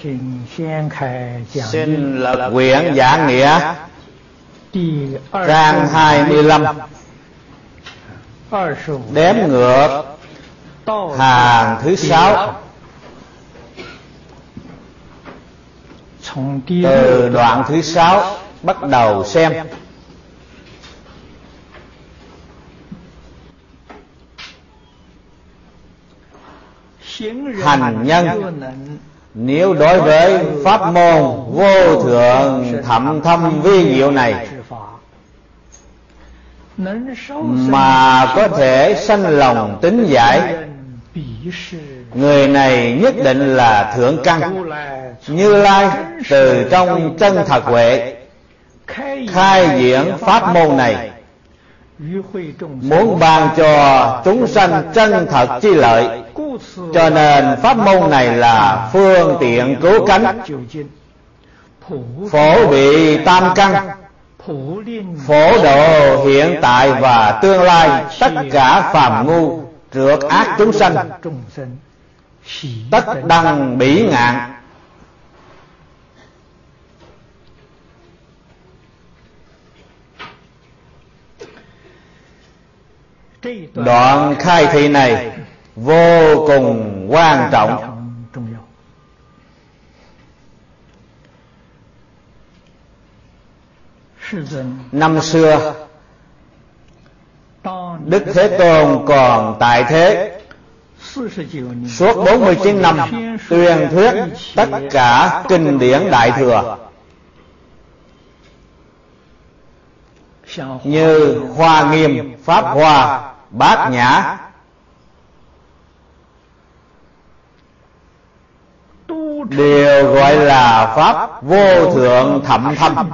Xin lật quyển Giảng Nghĩa trang 25, đếm ngược hàng thứ 6, từ đoạn thứ 6 bắt đầu xem. Hành nhân nếu đối với pháp môn vô thượng thậm thâm vi diệu này mà có thể sanh lòng tín giải, người này nhất định là thượng căn. Như Lai từ trong chân thật huệ khai diễn pháp môn này, muốn ban cho chúng sanh chân thật chi lợi, cho nên pháp môn này là phương tiện cứu cánh, phổ bị tam căn, phổ độ hiện tại và tương lai tất cả phàm ngu trượt ác chúng sanh, tất đăng bỉ ngạn. Đoạn khai thị này vô cùng quan trọng. Năm xưa Đức Thế Tôn còn tại thế, suốt 49 năm tuyên thuyết tất cả kinh điển Đại Thừa, như Hoa Nghiêm, Pháp Hoa, Bát Nhã, đều gọi là pháp vô thượng thậm thâm.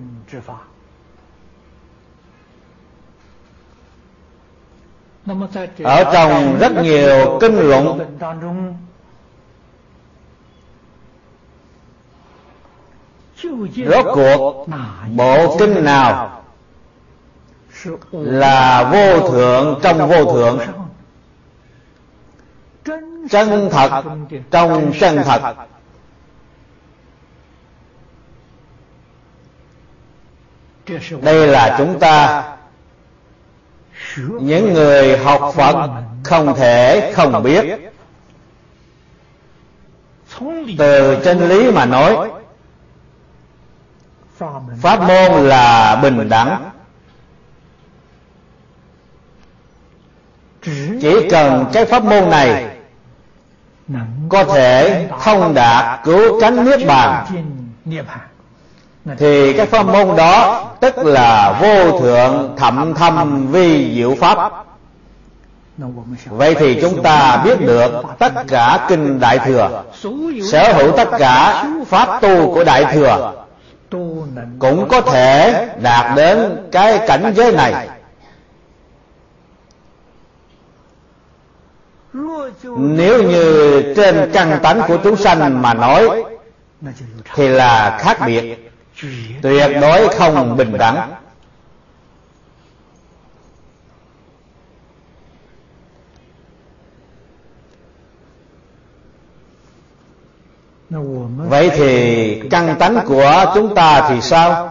Ở trong rất nhiều kinh luận rốt cuộc bộ kinh nào là vô thượng trong vô thượng, chân thật trong chân thật? Đây là chúng ta những người học Phật không thể không biết. Từ chân lý mà nói, pháp môn là bình đẳng. Chỉ cần cái pháp môn này có thể thông đạt cứu cánh niết bàn, thì cái pháp môn đó tức là vô thượng thậm thâm vi diệu pháp. Vậy thì chúng ta biết được tất cả kinh Đại Thừa, sở hữu tất cả pháp tu của Đại Thừa, cũng có thể đạt đến cái cảnh giới này. Nếu như trên căn tánh của chúng sanh mà nói thì là khác biệt, tuyệt đối không bình đẳng. Vậy thì căn tánh của chúng ta thì sao?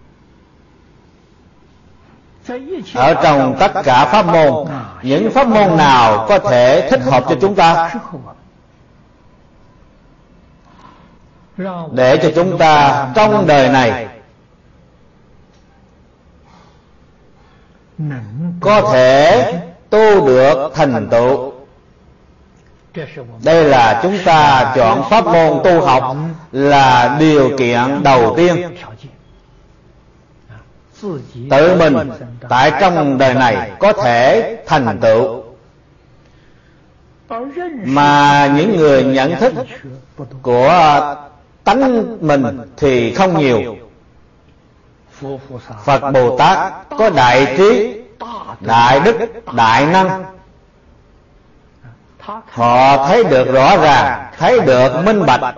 Ở trong tất cả pháp môn, những pháp môn nào có thể thích hợp cho chúng ta, để cho chúng ta trong đời này có thể tu được thành tựu? Đây là chúng ta chọn pháp môn tu học là điều kiện đầu tiên. Tự mình tại trong đời này có thể thành tựu, mà những người nhận thức của tánh mình thì không nhiều. Phật Bồ Tát có đại trí, đại đức, đại năng. Họ thấy được rõ ràng, thấy được minh bạch.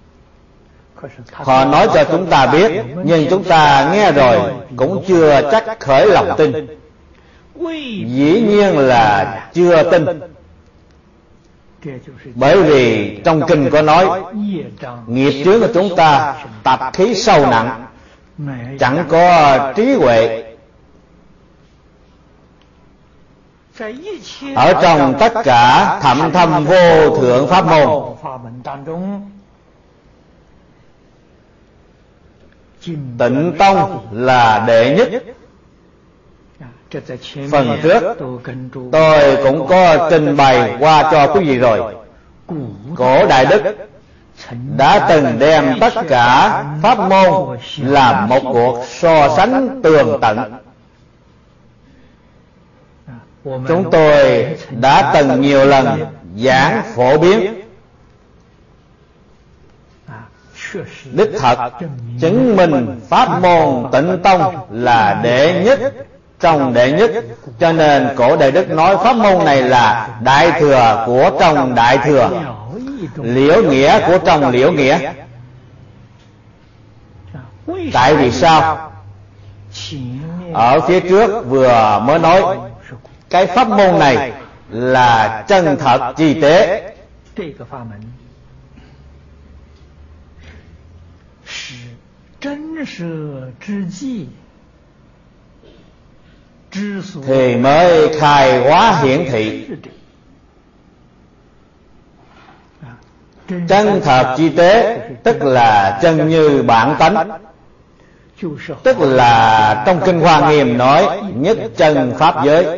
Họ nói cho chúng ta biết, nhưng chúng ta nghe rồi cũng chưa chắc khởi lòng tin. Dĩ nhiên là chưa tin. Bởi vì trong kinh có nói nghiệp chướng của chúng ta tập khí sâu nặng, chẳng có trí huệ. Ở trong tất cả thậm thâm vô thượng pháp môn, Tịnh Tông là đệ nhất. Phần trước tôi cũng có trình bày qua cho quý vị rồi. Cổ Đại Đức đã từng đem tất cả pháp môn làm một cuộc so sánh tường tận. Chúng tôi đã từng nhiều lần giảng phổ biến, đích thật chứng minh pháp môn Tịnh Tông là đệ nhất trong đệ nhất. Cho nên Cổ Đại Đức nói pháp môn này là đại thừa của trong đại thừa, liễu nghĩa của trong liễu nghĩa. Tại vì sao? Ở phía trước vừa mới nói cái pháp môn này là chân thật chi tế. Thì mới khai hóa hiển thị. Chân thật chi tế tức là chân như bản tánh, tức là trong Kinh Hoa Nghiêm nói nhất chân pháp giới.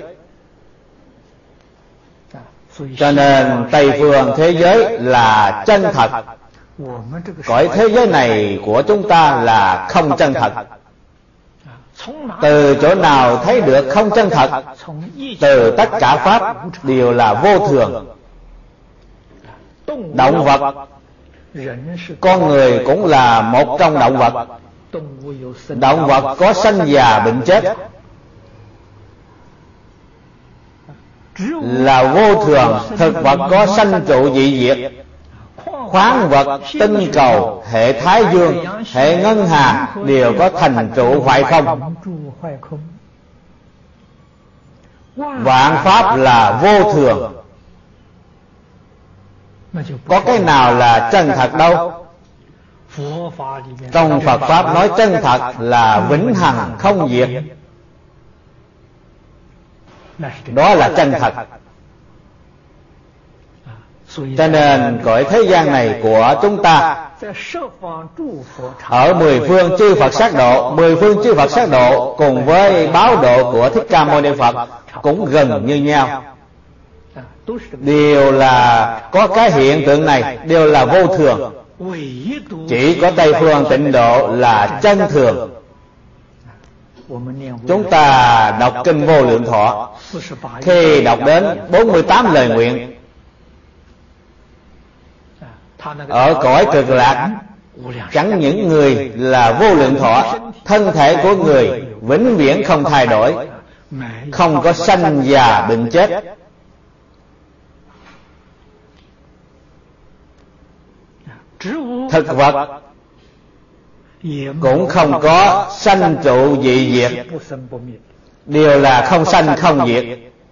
Cho nên Tây phương thế giới là chân thật, cõi thế giới này của chúng ta là không chân thật. Từ chỗ nào thấy được không chân thật? Từ tất cả pháp đều là vô thường. Động vật, con người cũng là một trong động vật. Động vật có sanh già bệnh chết, là vô thường. Thực vật có sanh trụ dị diệt. Khoáng vật, tinh cầu, hệ thái dương, hệ ngân hà đều có thành trụ hoại không. Vạn pháp là vô thường, có cái nào là chân thật đâu. Trong Phật Pháp nói chân thật là vĩnh hằng không diệt, đó là chân thật. Cho nên cõi thế gian này của chúng ta, ở mười phương chư Phật sát độ, mười phương chư Phật sát độ cùng với báo độ của Thích Ca Mâu Ni Phật cũng gần như nhau, đều là có cái hiện tượng này, đều là vô thường. Chỉ có Tây phương Tịnh độ là chân thường. Chúng ta đọc kinh Vô Lượng Thọ, khi đọc đến 48 lời nguyện, ở cõi Cực Lạc chẳng những người là vô lượng thọ, thân thể của người vĩnh viễn không thay đổi, không có sanh già bệnh chết. Thực vật cũng không có sanh trụ dị diệt, đều là không sanh không diệt.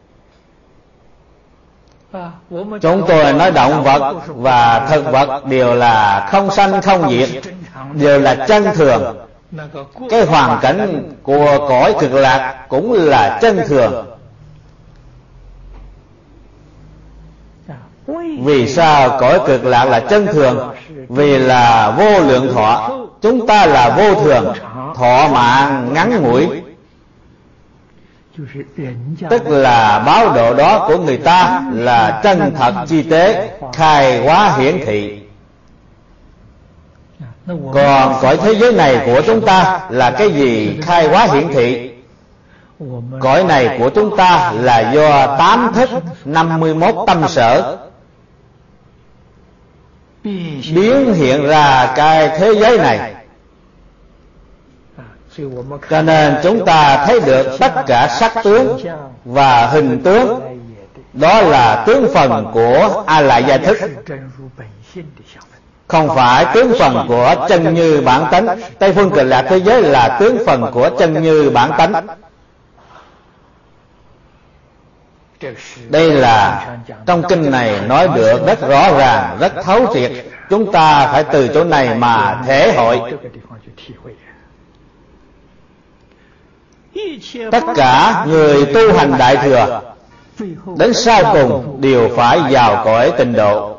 Chúng tôi nói động vật và thực vật đều là không sanh không diệt, đều là chân thường. Cái hoàn cảnh của cõi Cực Lạc cũng là chân thường. Vì sao cõi Cực Lạc là chân thường? Vì là vô lượng thọ, chúng ta là vô thường, thọ mạng ngắn ngủi. Tức là báo độ đó của người ta là chân thật chi tế, khai hóa hiển thị. Còn cõi thế giới này của chúng ta là cái gì khai hóa hiển thị? Cõi này của chúng ta là do 8 thức 51 tâm sở biến hiện ra cái thế giới này. Cho nên chúng ta thấy được tất cả sắc tướng và hình tướng, đó là tướng phần của A Lại Gia thức, không phải tướng phần của chân như bản tánh. Tây phương Cực Lạc thế giới là tướng phần của chân như bản tánh. Đây là trong kinh này nói được rất rõ ràng, rất thấu triệt. Chúng ta phải từ chỗ này mà thể hội. Tất cả người tu hành Đại Thừa đến sau cùng đều phải vào cõi tịnh độ.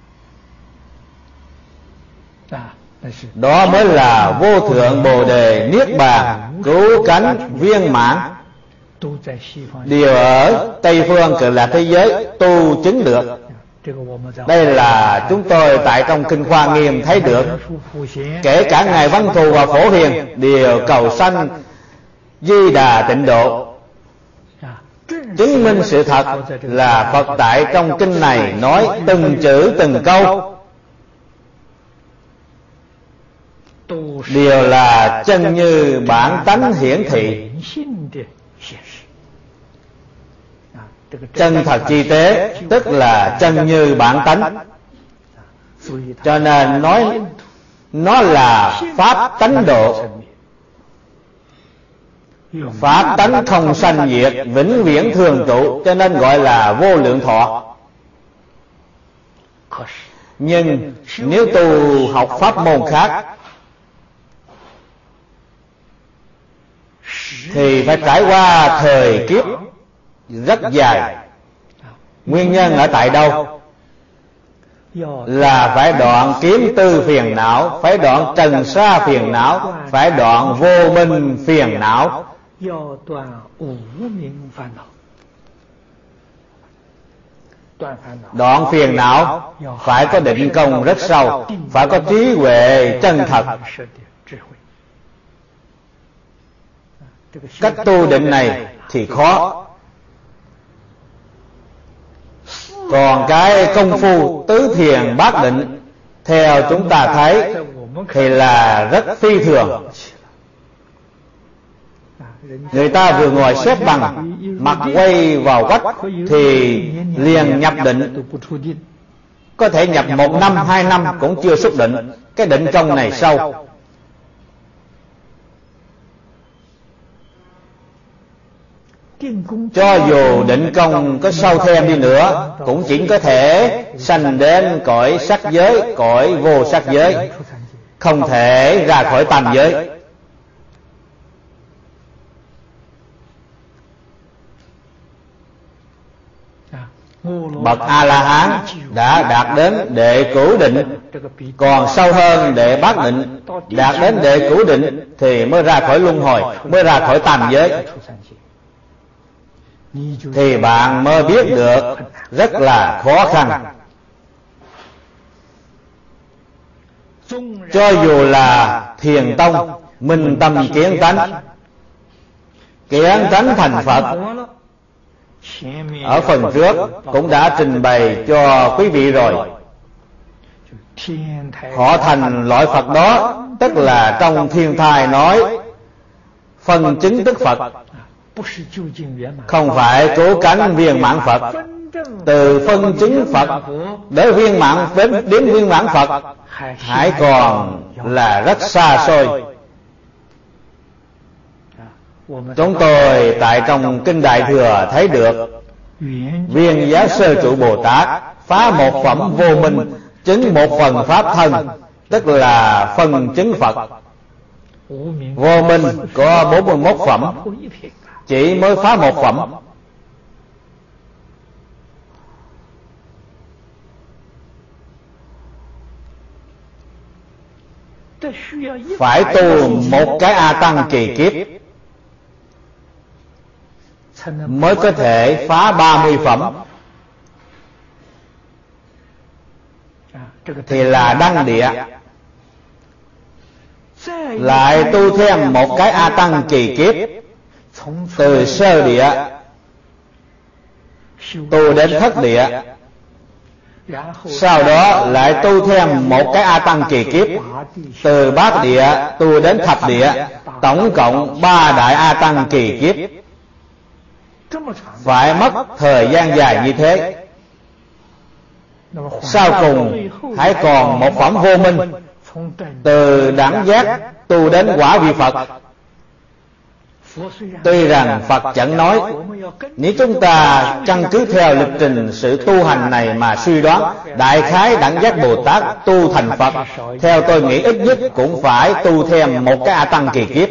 Đó mới là vô thượng Bồ Đề Niết Bàn cứu cánh viên mãn. Đều ở Tây phương Cực Lạc thế giới tu chứng được. Đây là chúng tôi tại trong kinh Hoa Nghiêm thấy được. Kể cả ngài Văn Thù và Phổ Hiền đều cầu sanh Di Đà tịnh độ. Chứng minh sự thật là Phật tại trong kinh này nói từng chữ từng câu đều là chân như bản tánh hiển thị, chân thật chi tế, tức là chân như bản tánh. Cho nên nói nó là pháp tánh độ. Pháp tánh không sanh diệt, vĩnh viễn thường trụ, cho nên gọi là vô lượng thọ. Nhưng nếu tu học pháp môn khác thì phải trải qua thời kiếp rất dài. Nguyên nhân ở tại đâu? Là phải đoạn kiếm tư phiền não, phải đoạn trần sa phiền não, phải đoạn vô minh phiền não. Đoạn phiền não phải có định công rất sâu, phải có trí huệ chân thật. Cách tu định này thì khó. Còn cái công phu tứ thiền bát định theo chúng ta thấy thì là rất phi thường. Người ta vừa ngồi xếp bằng, mặt quay vào vách thì liền nhập định. Có thể nhập 1 năm, 2 năm cũng chưa xuất định. Cái định công này sâu. Cho dù định công có sâu thêm đi nữa cũng chỉ có thể sanh đến cõi sắc giới, cõi vô sắc giới, không thể ra khỏi tam giới. Bậc A-la-hán đã đạt đến đệ cửu định, còn sâu hơn đệ bát định. Đạt đến đệ cửu định thì mới ra khỏi luân hồi, mới ra khỏi tam giới. Thì bạn mới biết được rất là khó khăn. Cho dù là thiền tông minh tâm kiến tánh, kiến tánh thành Phật, ở phần trước cũng đã trình bày cho quý vị rồi. Họ thành loại Phật đó, tức là trong thiên thai nói phân chứng tức Phật, không phải cứu cánh viên mãn Phật. Từ phân chứng Phật đến viên mãn Phật hãy còn là rất xa xôi. Chúng tôi tại trong kinh Đại Thừa thấy được Viên Giá Sơ Trụ Bồ Tát phá một phẩm vô minh, chứng một phần pháp thân, tức là phân chứng Phật. Vô minh có 41 phẩm, chỉ mới phá một phẩm. Phải tu một cái A Tăng kỳ kiếp mới có thể phá 30 phẩm, thì là đăng địa. Lại tu thêm một cái A Tăng kỳ kiếp, từ sơ địa tu đến thất địa, sau đó lại tu thêm một cái A Tăng kỳ kiếp, từ bát địa tu đến thập địa, tổng cộng 3 đại A Tăng kỳ kiếp. Phải mất thời gian dài như thế. Sau cùng hãy còn một phẩm vô minh, từ đẳng giác tu đến quả vị Phật. Tuy rằng Phật chẳng nói, nếu chúng ta căn cứ theo lịch trình sự tu hành này mà suy đoán, đại khái đẳng giác Bồ Tát tu thành Phật, theo tôi nghĩ ít nhất cũng phải tu thêm một cái A Tăng kỳ kiếp.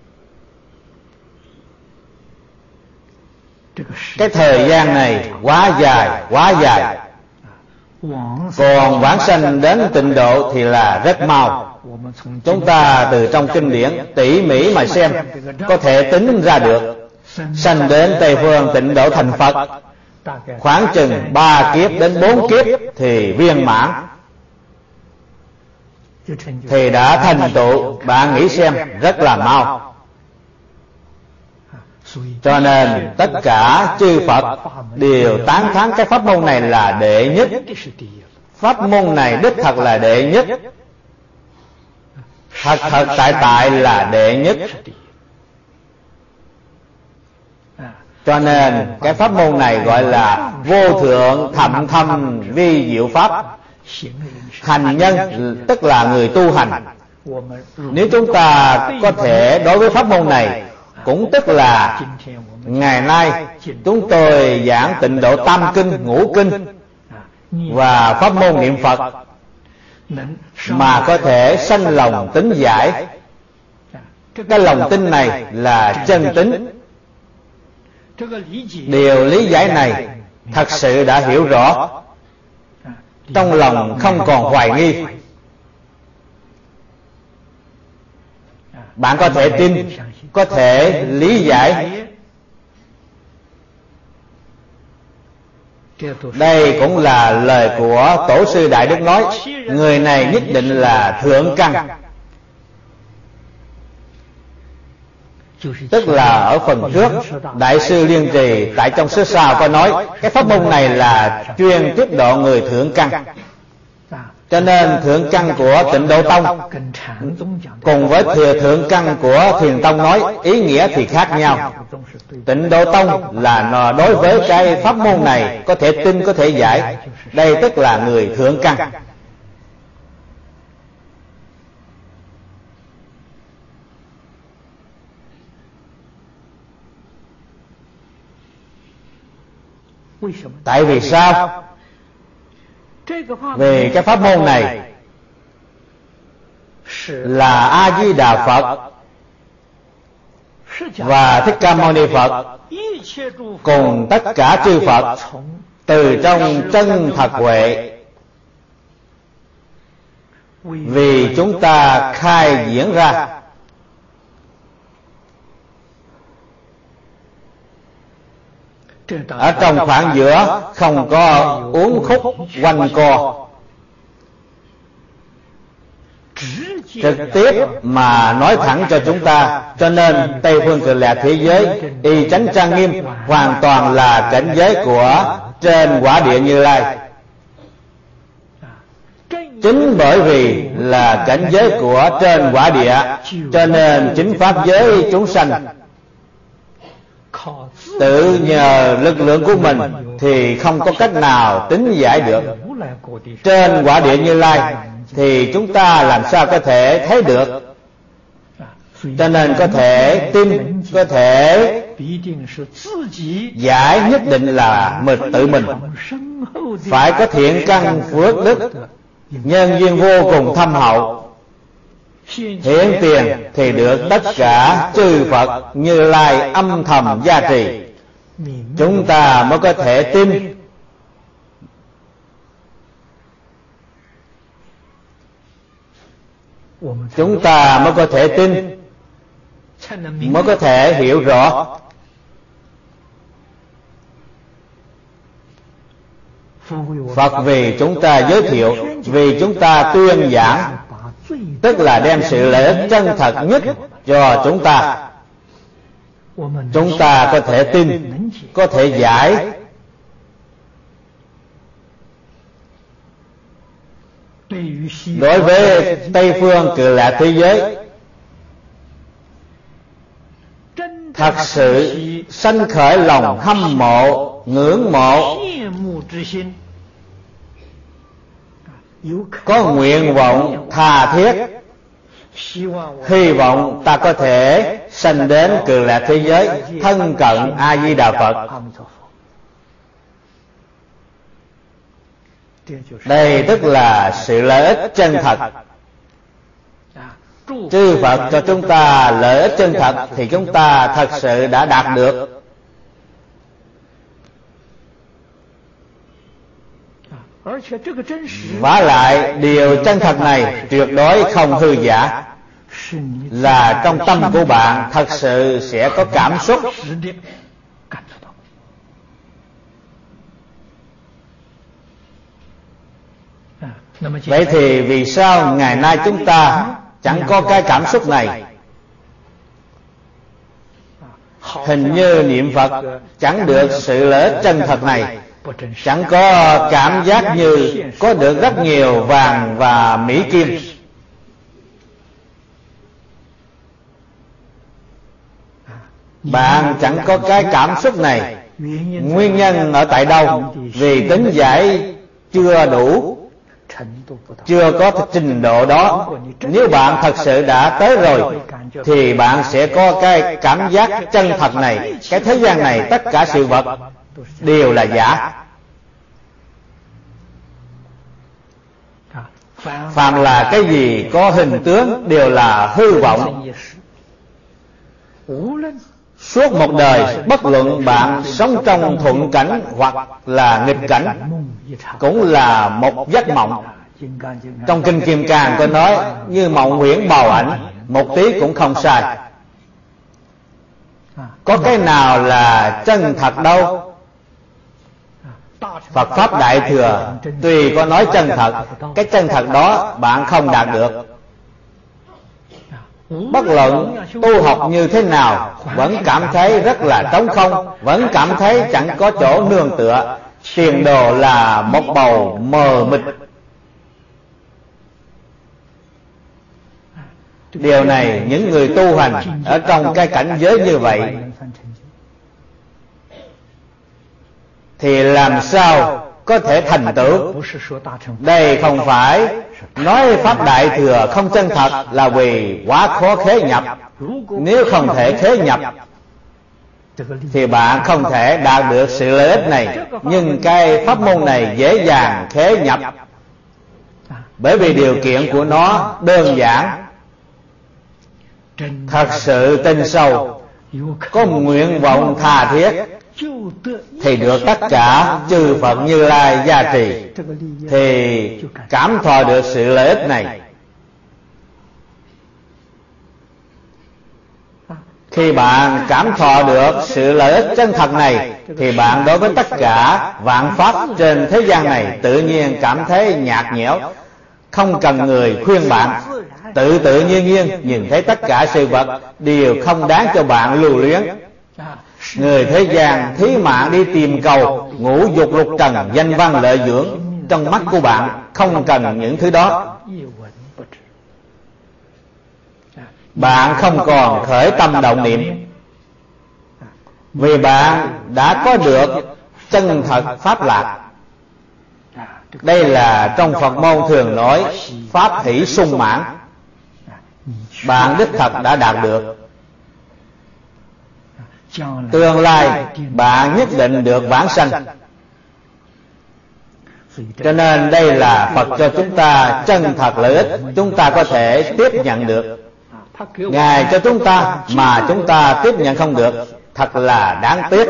Cái thời gian này quá dài. Còn vãng sanh đến tịnh độ thì là rất mau. Chúng ta từ trong kinh điển tỉ mỉ mà xem, có thể tính ra được sanh đến Tây Phương tịnh độ thành Phật khoảng chừng 3 kiếp đến 4 kiếp thì viên mãn, thì đã thành tựu. Bạn nghĩ xem, rất là mau. Cho nên tất cả chư Phật đều tán thán cái pháp môn này là đệ nhất. Pháp môn này đích thật là đệ nhất, thật tại là đệ nhất. Cho nên cái pháp môn này gọi là vô thượng thậm thâm vi diệu pháp. Hành nhân tức là người tu hành. Nếu chúng ta có thể đối với pháp môn này, cũng tức là ngày nay chúng tôi giảng Tịnh Độ Tam Kinh, Ngũ Kinh và pháp môn niệm Phật, mà có thể sanh lòng tín giải. Cái lòng tin này là chân tín. Điều lý giải này thật sự đã hiểu rõ, trong lòng không còn hoài nghi. Bạn có thể tin, có thể lý giải. Đây cũng là lời của Tổ sư Đại Đức nói, người này nhất định là thượng căn. Tức là ở phần trước, Đại sư Liên Trì tại trong sách sau có nói, cái pháp môn này là chuyên tiếp độ người thượng căn. Cho nên thượng căn của Tịnh Độ Tông cùng với thượng căn của Thiền Tông nói ý nghĩa thì khác nhau. Tịnh Độ Tông là đối với cái pháp môn này có thể tin, có thể giải. Đây tức là người thượng căn. Tại vì sao? Vì cái pháp môn này là A Di Đà Phật và Thích Ca Mâu Ni Phật cùng tất cả chư Phật từ trong chân thật huệ vì chúng ta khai diễn ra. Ở trong khoảng giữa không có uốn khúc quanh co, trực tiếp mà nói thẳng cho chúng ta. Cho nên Tây Phương Cực Lạc thế giới y chánh trang nghiêm hoàn toàn là cảnh giới của trên quả địa Như Lai. Chính bởi vì là cảnh giới của trên quả địa, cho nên chính pháp giới chúng sanh tự nhờ lực lượng của mình thì không có cách nào tính giải được. Trên quả địa Như Lai thì chúng ta làm sao có thể thấy được. Cho nên có thể tin, có thể giải, nhất định là tự mình phải có thiện căn phước đức, nhân duyên vô cùng thâm hậu, hiển tiền thì được tất cả chư Phật Như Lai âm thầm gia trì. Chúng ta mới có thể tin. Chúng ta mới có thể tin, mới có thể hiểu rõ. Phật vì chúng ta giới thiệu, vì chúng ta tuyên giảng, tức là đem sự lợi ích chân thật nhất cho chúng ta. Chúng ta có thể tin, có thể giải. Đối với Tây Phương Cực Lạc thế giới, thật sự sanh khởi lòng hâm mộ, ngưỡng mộ, có nguyện vọng tha thiết, hy vọng ta có thể sanh đến Cực Lạc thế giới, thân cận A Di Đà Phật. Đây tức là sự lợi ích chân thật. Chư Phật cho chúng ta lợi ích chân thật thì chúng ta thật sự đã đạt được. Vả lại điều chân thật này tuyệt đối không hư giả, là trong tâm của bạn thật sự sẽ có cảm xúc. Vậy thì vì sao ngày nay chúng ta chẳng có cái cảm xúc này? Hình như niệm Phật chẳng được sự lợi ích chân thật này, chẳng có cảm giác như có được rất nhiều vàng và mỹ kim. Bạn chẳng có cái cảm xúc này. Nguyên nhân ở tại đâu? Vì tính giải chưa đủ, chưa có trình độ đó. Nếu bạn thật sự đã tới rồi thì bạn sẽ có cái cảm giác chân thật này. Cái thế gian này tất cả sự vật đều là giả. Phàm là cái gì có hình tướng đều là hư vọng. Suốt một đời, bất luận bạn sống trong thuận cảnh hoặc là nghịch cảnh, cũng là một giấc mộng. Trong Kinh Kim Cang có nói như mộng huyễn bào ảnh, một tí cũng không sai. Có cái nào là chân thật đâu. Phật Pháp Đại Thừa tuy có nói chân thật, cái chân thật đó bạn không đạt được. Bất luận tu học như thế nào, vẫn cảm thấy rất là trống không, vẫn cảm thấy chẳng có chỗ nương tựa, tiền đồ là một bầu mờ mịt. Điều này những người tu hành ở trong cái cảnh giới như vậy thì làm sao có thể thành tựu? Đây không phải nói Pháp Đại Thừa không chân thật là vì quá khó khế nhập. Nếu không thể khế nhập thì bạn không thể đạt được sự lợi ích này. Nhưng cái pháp môn này dễ dàng khế nhập, bởi vì điều kiện của nó đơn giản. Thật sự tin sâu, có nguyện vọng tha thiết thì được tất cả chư Phật Như Lai gia trì, thì cảm thọ được sự lợi ích này. Khi bạn cảm thọ được sự lợi ích chân thật này thì bạn đối với tất cả vạn pháp trên thế gian này tự nhiên cảm thấy nhạt nhẽo, không cần người khuyên bạn. Tự nhiên nhìn thấy tất cả sự vật đều không đáng cho bạn lưu luyến. Người thế gian thí mạng đi tìm cầu ngũ dục lục trần, danh văn lợi dưỡng, trong mắt của bạn không cần những thứ đó. Bạn không còn khởi tâm động niệm, vì bạn đã có được chân thật pháp lạc. Đây là trong Phật môn thường nói pháp hỷ sung mãn. Bạn đích thật đã đạt được. Tương lai bạn nhất định được vãng sanh. Cho nên đây là Phật cho chúng ta chân thật lợi ích, chúng ta có thể tiếp nhận được. Ngài cho chúng ta mà chúng ta tiếp nhận không được, thật là đáng tiếc.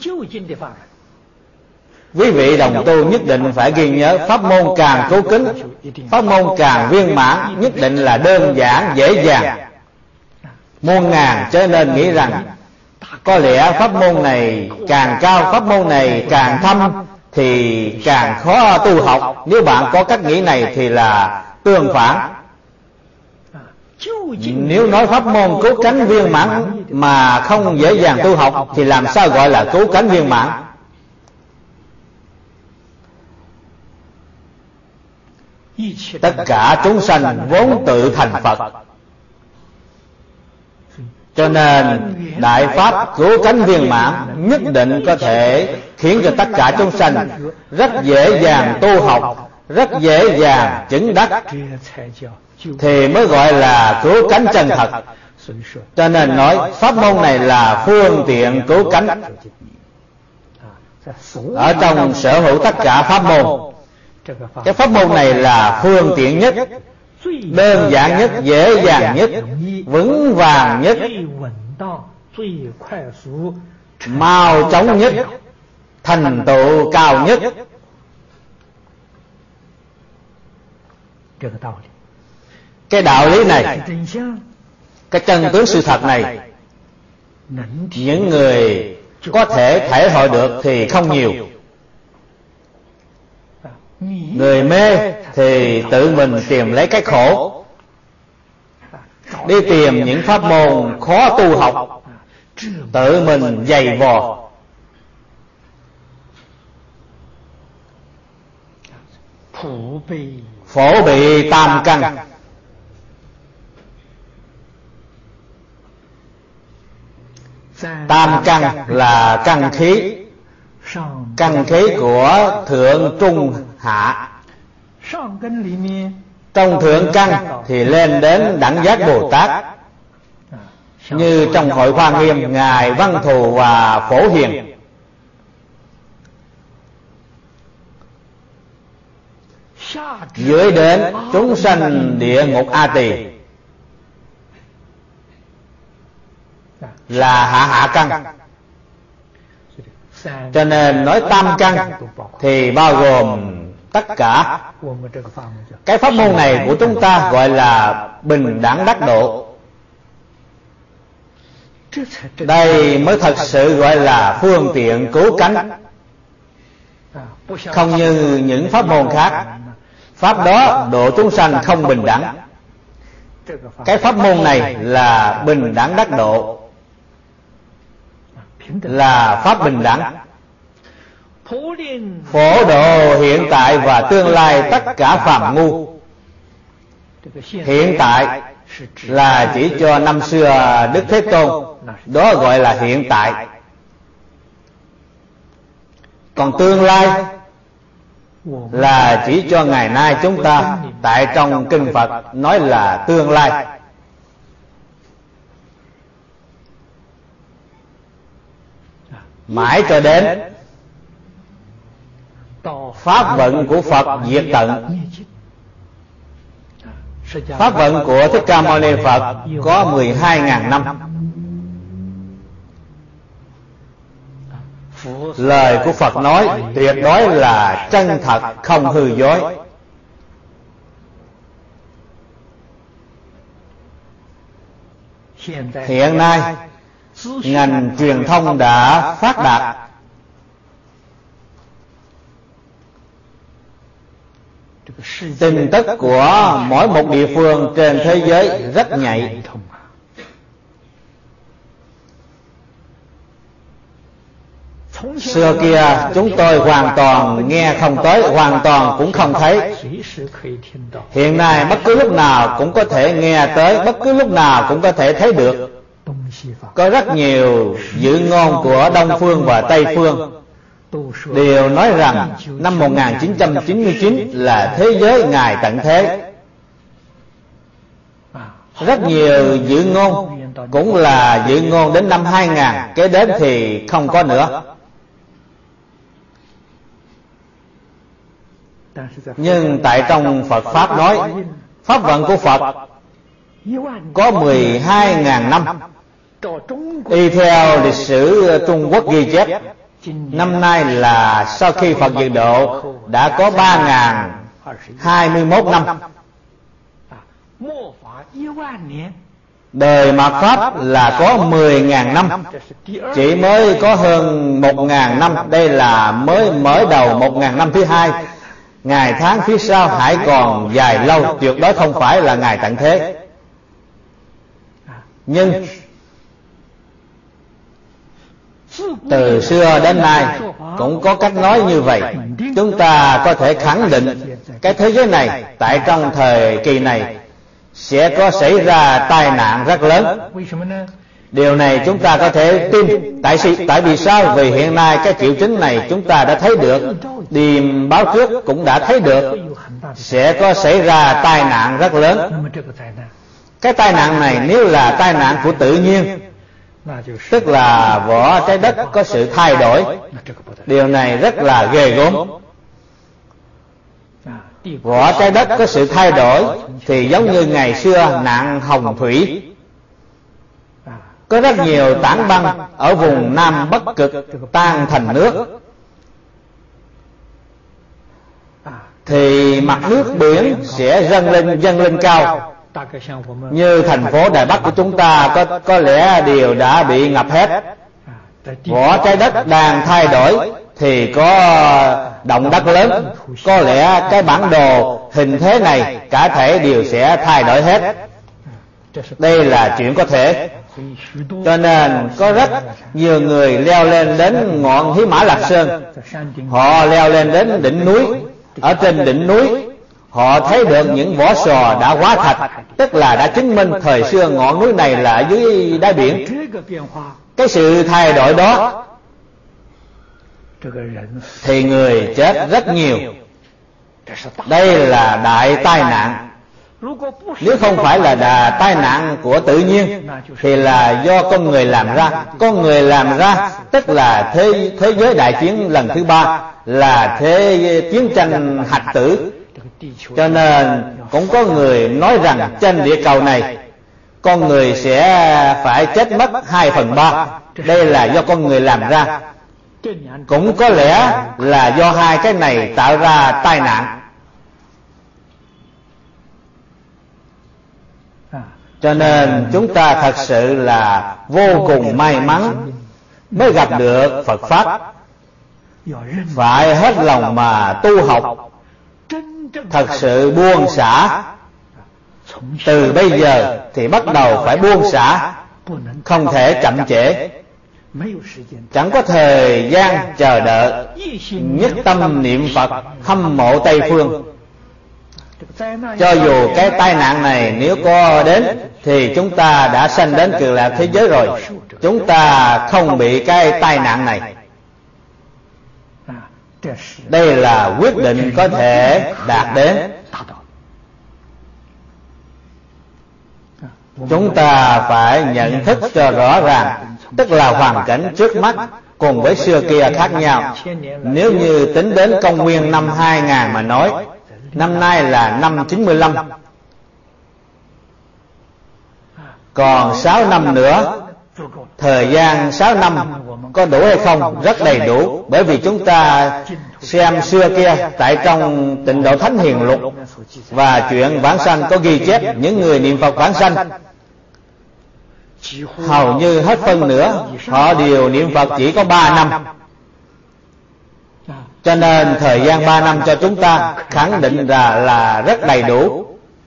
Quý vị đồng tu nhất định phải ghi nhớ, pháp môn càng cố kính, pháp môn càng viên mãn, nhất định là đơn giản dễ dàng. Muôn ngàn trở nên nghĩ rằng có lẽ pháp môn này càng cao, pháp môn này càng thâm thì càng khó tu học. Nếu bạn có cách nghĩ này thì là tương phản. Nếu nói pháp môn cứu cánh viên mãn mà không dễ dàng tu học thì làm sao gọi là cứu cánh viên mãn? Tất cả chúng sanh vốn tự thành Phật, cho nên đại pháp cứu cánh viên mãn nhất định có thể khiến cho tất cả chúng sanh rất dễ dàng tu học, rất dễ dàng chứng đắc, thì mới gọi là cứu cánh chân thật. Cho nên nói pháp môn này là phương tiện cứu cánh. Ở trong sở hữu tất cả pháp môn, cái pháp môn này là phương tiện nhất, đơn giản nhất, dễ dàng nhất, vững vàng nhất, mau chóng nhất, thành tựu cao nhất. Cái đạo lý này, cái chân tướng sự thật này, những người có thể thể hội được thì không nhiều. Người mê thì tự mình tìm lấy cái khổ, đi tìm những pháp môn khó tu học, tự mình dày vò. Phổ bị tam căn. Tam căn là căn khí, căn khí của thượng trung hạ. Trong thượng căn thì lên đến đẳng giác Bồ Tát, như trong Hội Hoa Nghiêm ngài Văn Thù và Phổ Hiền. Dưới đến chúng sanh địa ngục A Tỳ là hạ căn. Cho nên nói tam căn thì bao gồm tất cả. Cái pháp môn này của chúng ta gọi là bình đẳng đắc độ. Đây mới thật sự gọi là phương tiện cứu cánh, không như những pháp môn khác. Pháp đó độ chúng sanh không bình đẳng. Cái pháp môn này là bình đẳng đắc độ, là pháp bình đẳng, phổ độ hiện tại và tương lai tất cả phàm ngu. Hiện tại là chỉ cho năm xưa Đức Thế Tôn, đó gọi là hiện tại. Còn tương lai là chỉ cho ngày nay chúng ta. Tại trong kinh Phật nói là tương lai. Mãi cho đến pháp vận của Phật diệt tận. Pháp vận của Thích Ca Mâu Ni Phật có 12.000 năm. Lời của Phật nói tuyệt đối là chân thật, không hư dối. Hiện nay ngành truyền thông đã phát đạt, tin tức của mỗi một địa phương trên thế giới rất nhạy. Xưa kia chúng tôi hoàn toàn nghe không tới, hoàn toàn cũng không thấy. Hiện nay bất cứ lúc nào cũng có thể nghe tới, bất cứ lúc nào cũng có thể thấy được. Có rất nhiều dự ngôn của Đông Phương và Tây Phương đều nói rằng năm 1999 là thế giới ngày tận thế. Rất nhiều dự ngôn cũng là dự ngôn đến năm 2000, kế đến thì không có nữa. Nhưng tại trong Phật Pháp nói, pháp vận của Phật có 12.000 năm. Y theo lịch sử Trung Quốc ghi chép, năm nay là sau khi Phật diệt độ đã có 3.021 năm. Đời mạt Pháp là có 10.000 năm, chỉ mới có hơn 1.000 năm. Đây là mới mở đầu 1.000 năm thứ hai. Ngày tháng phía sau hãy còn dài lâu, tuyệt đối không phải là ngày tận thế. Nhưng từ xưa đến nay cũng có cách nói như vậy. Chúng ta có thể khẳng định cái thế giới này tại trong thời kỳ này sẽ có xảy ra tai nạn rất lớn. Điều này chúng ta có thể tin. Tại vì sao? Vì hiện nay cái triệu chứng này chúng ta đã thấy được, điềm báo trước cũng đã thấy được. sẽ có xảy ra tai nạn rất lớn. Cái tai nạn này nếu là tai nạn của tự nhiên, tức là vỏ trái đất có sự thay đổi, điều này rất là ghê gớm. Vỏ trái đất có sự thay đổi thì giống như ngày xưa nạn hồng thủy, có rất nhiều tảng băng ở vùng Nam Bắc Cực tan thành nước, thì mặt nước biển sẽ dâng lên cao. Như thành phố Đài Bắc của chúng ta có lẽ đều đã bị ngập hết. Vỏ trái đất đang thay đổi thì có động đất lớn, có lẽ cái bản đồ hình thế này cả thể đều sẽ thay đổi hết. Đây là chuyện có thể. Cho nên có rất nhiều người leo lên đến ngọn Hí Mã Lạp Sơn. Họ leo lên đến đỉnh núi. Ở trên đỉnh núi họ thấy được những vỏ sò đã hóa thạch, tức là đã chứng minh thời xưa ngọn núi này là ở dưới đáy biển. Cái sự thay đổi đó thì người chết rất nhiều. Đây là đại tai nạn. Nếu không phải là tai nạn của tự nhiên thì là do con người làm ra. Con người làm ra tức là thế giới đại chiến lần thứ 3, là chiến tranh hạch tử. Cho nên cũng có người nói rằng trên địa cầu này con người sẽ phải chết mất 2/3. Đây là do con người làm ra. Cũng có lẽ là do hai cái này tạo ra tai nạn. Cho nên chúng ta thật sự là vô cùng may mắn mới gặp được Phật Pháp. Phải hết lòng mà tu học, thật sự buông xả. Từ bây giờ thì bắt đầu phải buông xả, không thể chậm trễ. Chẳng có thời gian chờ đợi, nhất tâm niệm Phật, hâm mộ Tây Phương. Cho dù cái tai nạn này nếu có đến thì chúng ta đã sanh đến Cực Lạc thế giới rồi, chúng ta không bị cái tai nạn này. Đây là quyết định có thể đạt đến. Chúng ta phải nhận thức cho rõ ràng, tức là hoàn cảnh trước mắt cùng với xưa kia khác nhau. Nếu như tính đến công nguyên năm 2000 mà nói, năm nay là năm 95, còn 6 năm nữa. Thời gian 6 năm có đủ hay không? Rất đầy đủ. Bởi vì chúng ta xem xưa kia tại trong Tịnh Độ Thánh Hiền Lục và chuyện vãng sanh có ghi chép những người niệm Phật vãng sanh hầu như hết phân nữa họ đều niệm Phật chỉ có 3 năm. Cho nên thời gian 3 năm cho chúng ta khẳng định là rất đầy đủ.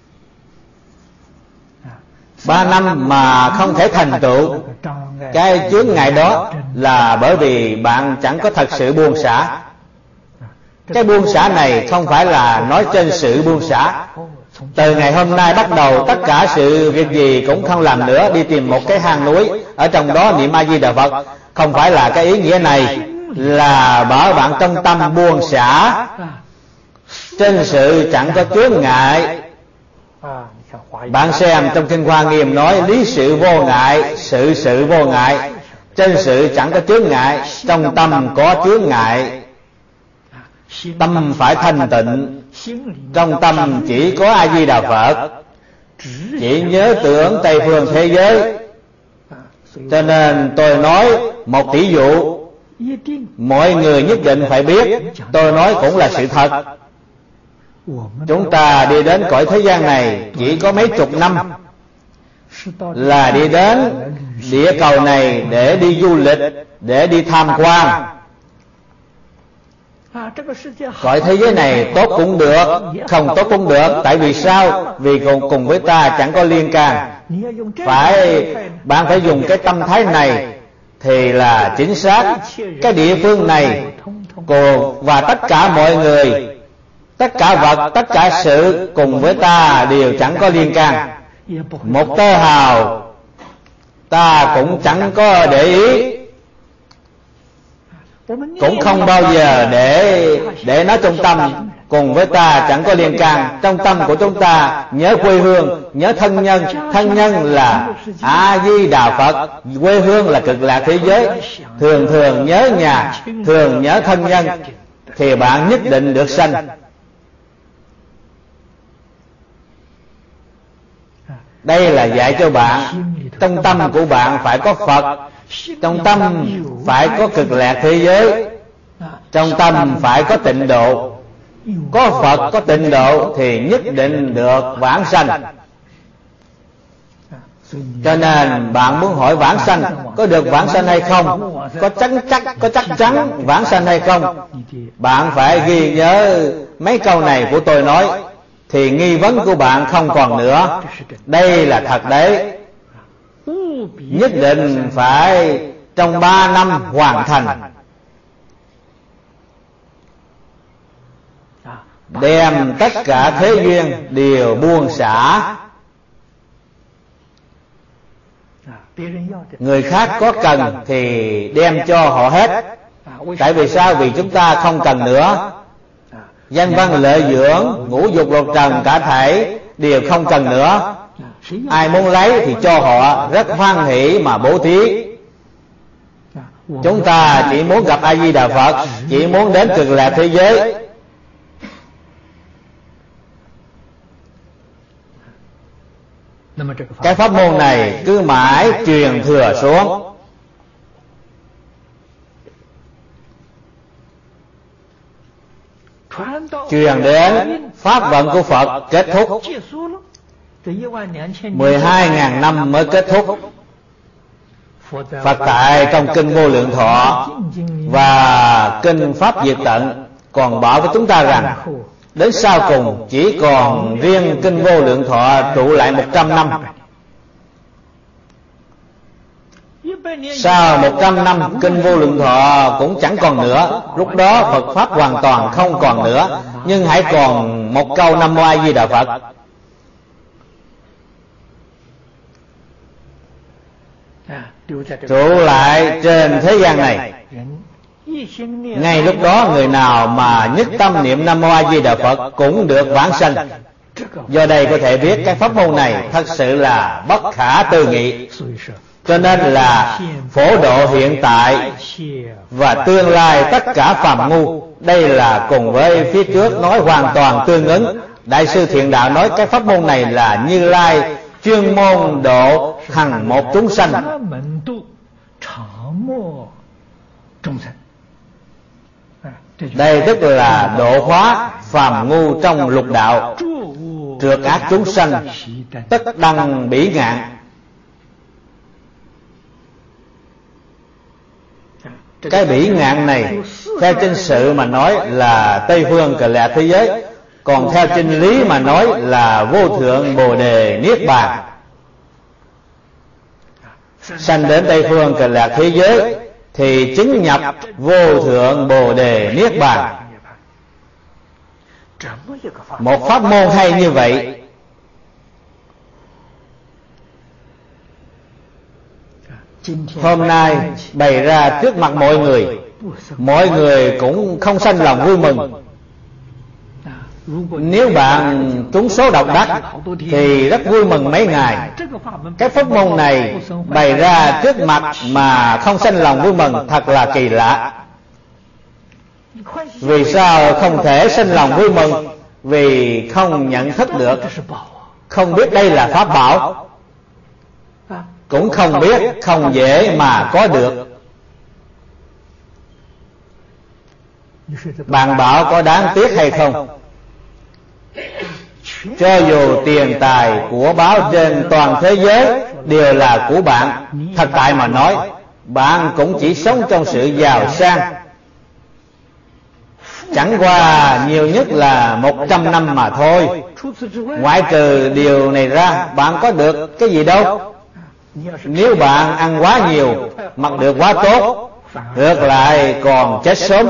3 năm mà không thể thành tựu cái chướng ngại đó là bởi vì bạn chẳng có thật sự buông xả. Cái buông xả này không phải là nói trên sự buông xả. Từ ngày hôm nay bắt đầu tất cả sự việc gì cũng không làm nữa, đi tìm một cái hang núi, ở trong đó niệm A Di Đà Phật. Không phải là cái ý nghĩa này, là bảo bạn trong tâm buông xả. Trên sự chẳng có chướng ngại. Bạn xem trong Kinh Hoa Nghiêm nói lý sự vô ngại, sự vô ngại. Trên sự chẳng có chướng ngại, trong tâm có chướng ngại. Tâm phải thanh tịnh, trong tâm chỉ có A Di Đà Phật, chỉ nhớ tưởng Tây Phương thế giới. Cho nên tôi nói một tỷ dụ, mọi người nhất định phải biết. Tôi nói cũng là sự thật. Chúng ta đi đến cõi thế gian này chỉ có mấy chục năm, là đi đến địa cầu này để đi du lịch, để đi tham quan. Cõi thế giới này tốt cũng được, không tốt cũng được. Tại vì sao? Vì cùng với ta chẳng có liên can. Bạn phải dùng cái tâm thái này thì là chính xác. Cái địa phương này và tất cả mọi người, tất cả vật, tất cả sự cùng với ta đều chẳng có liên can. Một tơ hào ta cũng chẳng có để ý, cũng không bao giờ để nó trong tâm. cùng với ta chẳng có liên can. Trong tâm của chúng ta nhớ quê hương, nhớ thân nhân. Thân nhân là A Di Đà Phật, quê hương là Cực Lạc thế giới. Thường thường nhớ nhà, thường nhớ thân nhân, thì bạn nhất định được sanh. Đây là dạy cho bạn, trong tâm của bạn phải có Phật, trong tâm phải có Cực Lạc thế giới, trong tâm phải có tịnh độ. Có Phật, có tịnh độ thì nhất định được vãng sanh. Cho nên bạn muốn hỏi vãng sanh có được vãng sanh hay không, có chắc chắn vãng sanh hay không, bạn phải ghi nhớ mấy câu này của tôi nói, thì nghi vấn của bạn không còn nữa. Đây là thật đấy. Nhất định phải trong 3 năm hoàn thành. Đem tất cả thế duyên đều buông xả. Người khác có cần thì đem cho họ hết. Tại vì sao? Vì chúng ta không cần nữa. Danh văn lợi dưỡng, ngũ dục lục trần cả thảy đều không cần nữa. Ai muốn lấy thì cho họ, rất hoan hỷ mà bố thí. Chúng ta chỉ muốn gặp A Di Đà Phật, chỉ muốn đến Cực Lạc thế giới. Cái pháp môn này cứ mãi truyền thừa xuống. Truyền đến pháp vận của Phật kết thúc 12.000 năm mới kết thúc. Phật tại trong kinh Vô Lượng Thọ và kinh Pháp Diệt Tận còn bảo với chúng ta rằng đến sau cùng chỉ còn riêng kinh Vô Lượng Thọ trụ lại 100 năm. Sau 100 năm kinh Vô Lượng Thọ cũng chẳng còn nữa. Lúc đó Phật Pháp hoàn toàn không còn nữa. Nhưng hãy còn một câu Nam Mô A Di Đà Phật. Trụ lại trên thế gian này. Ngay lúc đó người nào mà nhất tâm niệm Nam Mô A Di Đà Phật cũng được vãng sanh. Do đây có thể biết cái pháp môn này thật sự là bất khả tư nghị. Cho nên là phổ độ hiện tại và tương lai tất cả phàm ngu. Đây là cùng với phía trước nói hoàn toàn tương ứng. Đại sư Thiện Đạo nói cái pháp môn này là Như Lai chuyên môn độ hằng một chúng sanh. Đây tức là độ hóa phàm ngu trong lục đạo, trượt ác chúng sanh, tất đăng bỉ ngạn. Cái bỉ ngạn này theo trên sự mà nói là Tây phương Cực Lạc thế giới, còn theo trên lý mà nói là vô thượng Bồ Đề Niết Bàn. Sanh đến Tây phương Cực Lạc thế giới thì chứng nhập vô thượng Bồ Đề Niết Bàn. Một pháp môn hay như vậy hôm nay bày ra trước mặt mọi người cũng không sanh lòng vui mừng. Nếu bạn trúng số độc đắc thì rất vui mừng mấy ngày. Cái pháp môn này bày ra trước mặt mà không sanh lòng vui mừng thật là kỳ lạ. Vì sao không thể sanh lòng vui mừng? Vì không nhận thức được, không biết đây là pháp bảo, cũng không biết không dễ mà có được. Bạn bảo có đáng tiếc hay không? Cho dù tiền tài của báo trên toàn thế giới đều là của bạn, thật tại mà nói bạn cũng chỉ sống trong sự giàu sang. Chẳng qua nhiều nhất là 100 năm mà thôi. Ngoại trừ điều này ra bạn có được cái gì đâu. Nếu bạn ăn quá nhiều, mặc được quá tốt, ngược lại còn chết sớm.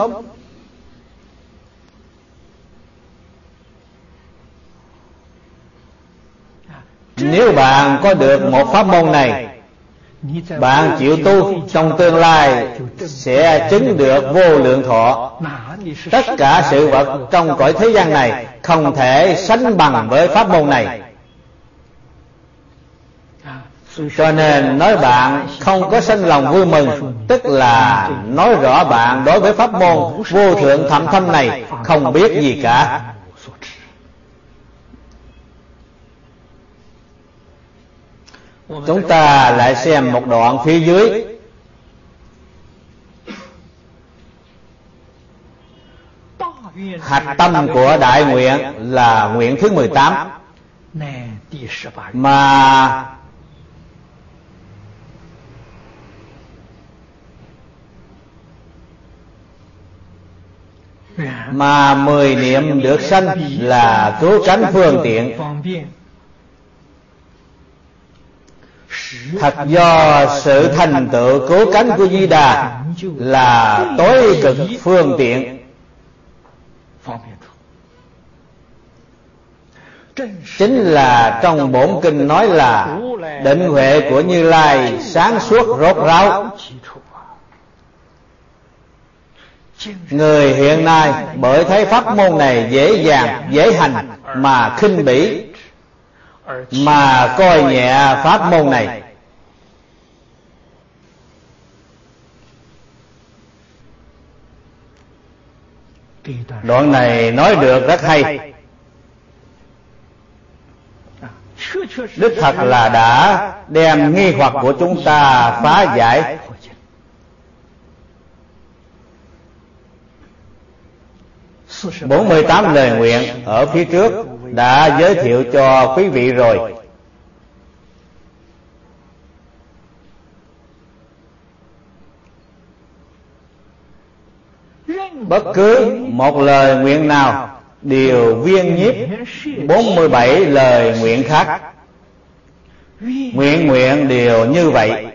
Nếu bạn có được một pháp môn này, bạn chịu tu, trong tương lai sẽ chứng được vô lượng thọ. Tất cả sự vật trong cõi thế gian này không thể sánh bằng với pháp môn này. Cho nên nói bạn không có sanh lòng vui mừng, tức là nói rõ bạn đối với pháp môn vô thượng thậm thâm này không biết gì cả. Chúng ta lại xem một đoạn phía dưới. Hạch tâm của đại nguyện là nguyện thứ 18, mà 10 niệm được sanh là cứu cánh phương tiện. Thật do sự thành tựu cứu cánh của Di Đà là tối cực phương tiện. Chính là trong bổn kinh nói là định huệ của Như Lai sáng suốt rốt ráo. Người hiện nay bởi thấy pháp môn này dễ dàng, dễ hành mà khinh bỉ, mà coi nhẹ pháp môn này. Đoạn này nói được rất hay. Đích thật là đã đem nghi hoặc của chúng ta phá giải. Bốn 48 lời nguyện ở phía trước đã giới thiệu cho quý vị rồi. Bất cứ một lời nguyện nào đều viên nhiếp 47 lời nguyện khác. Nguyện đều như vậy,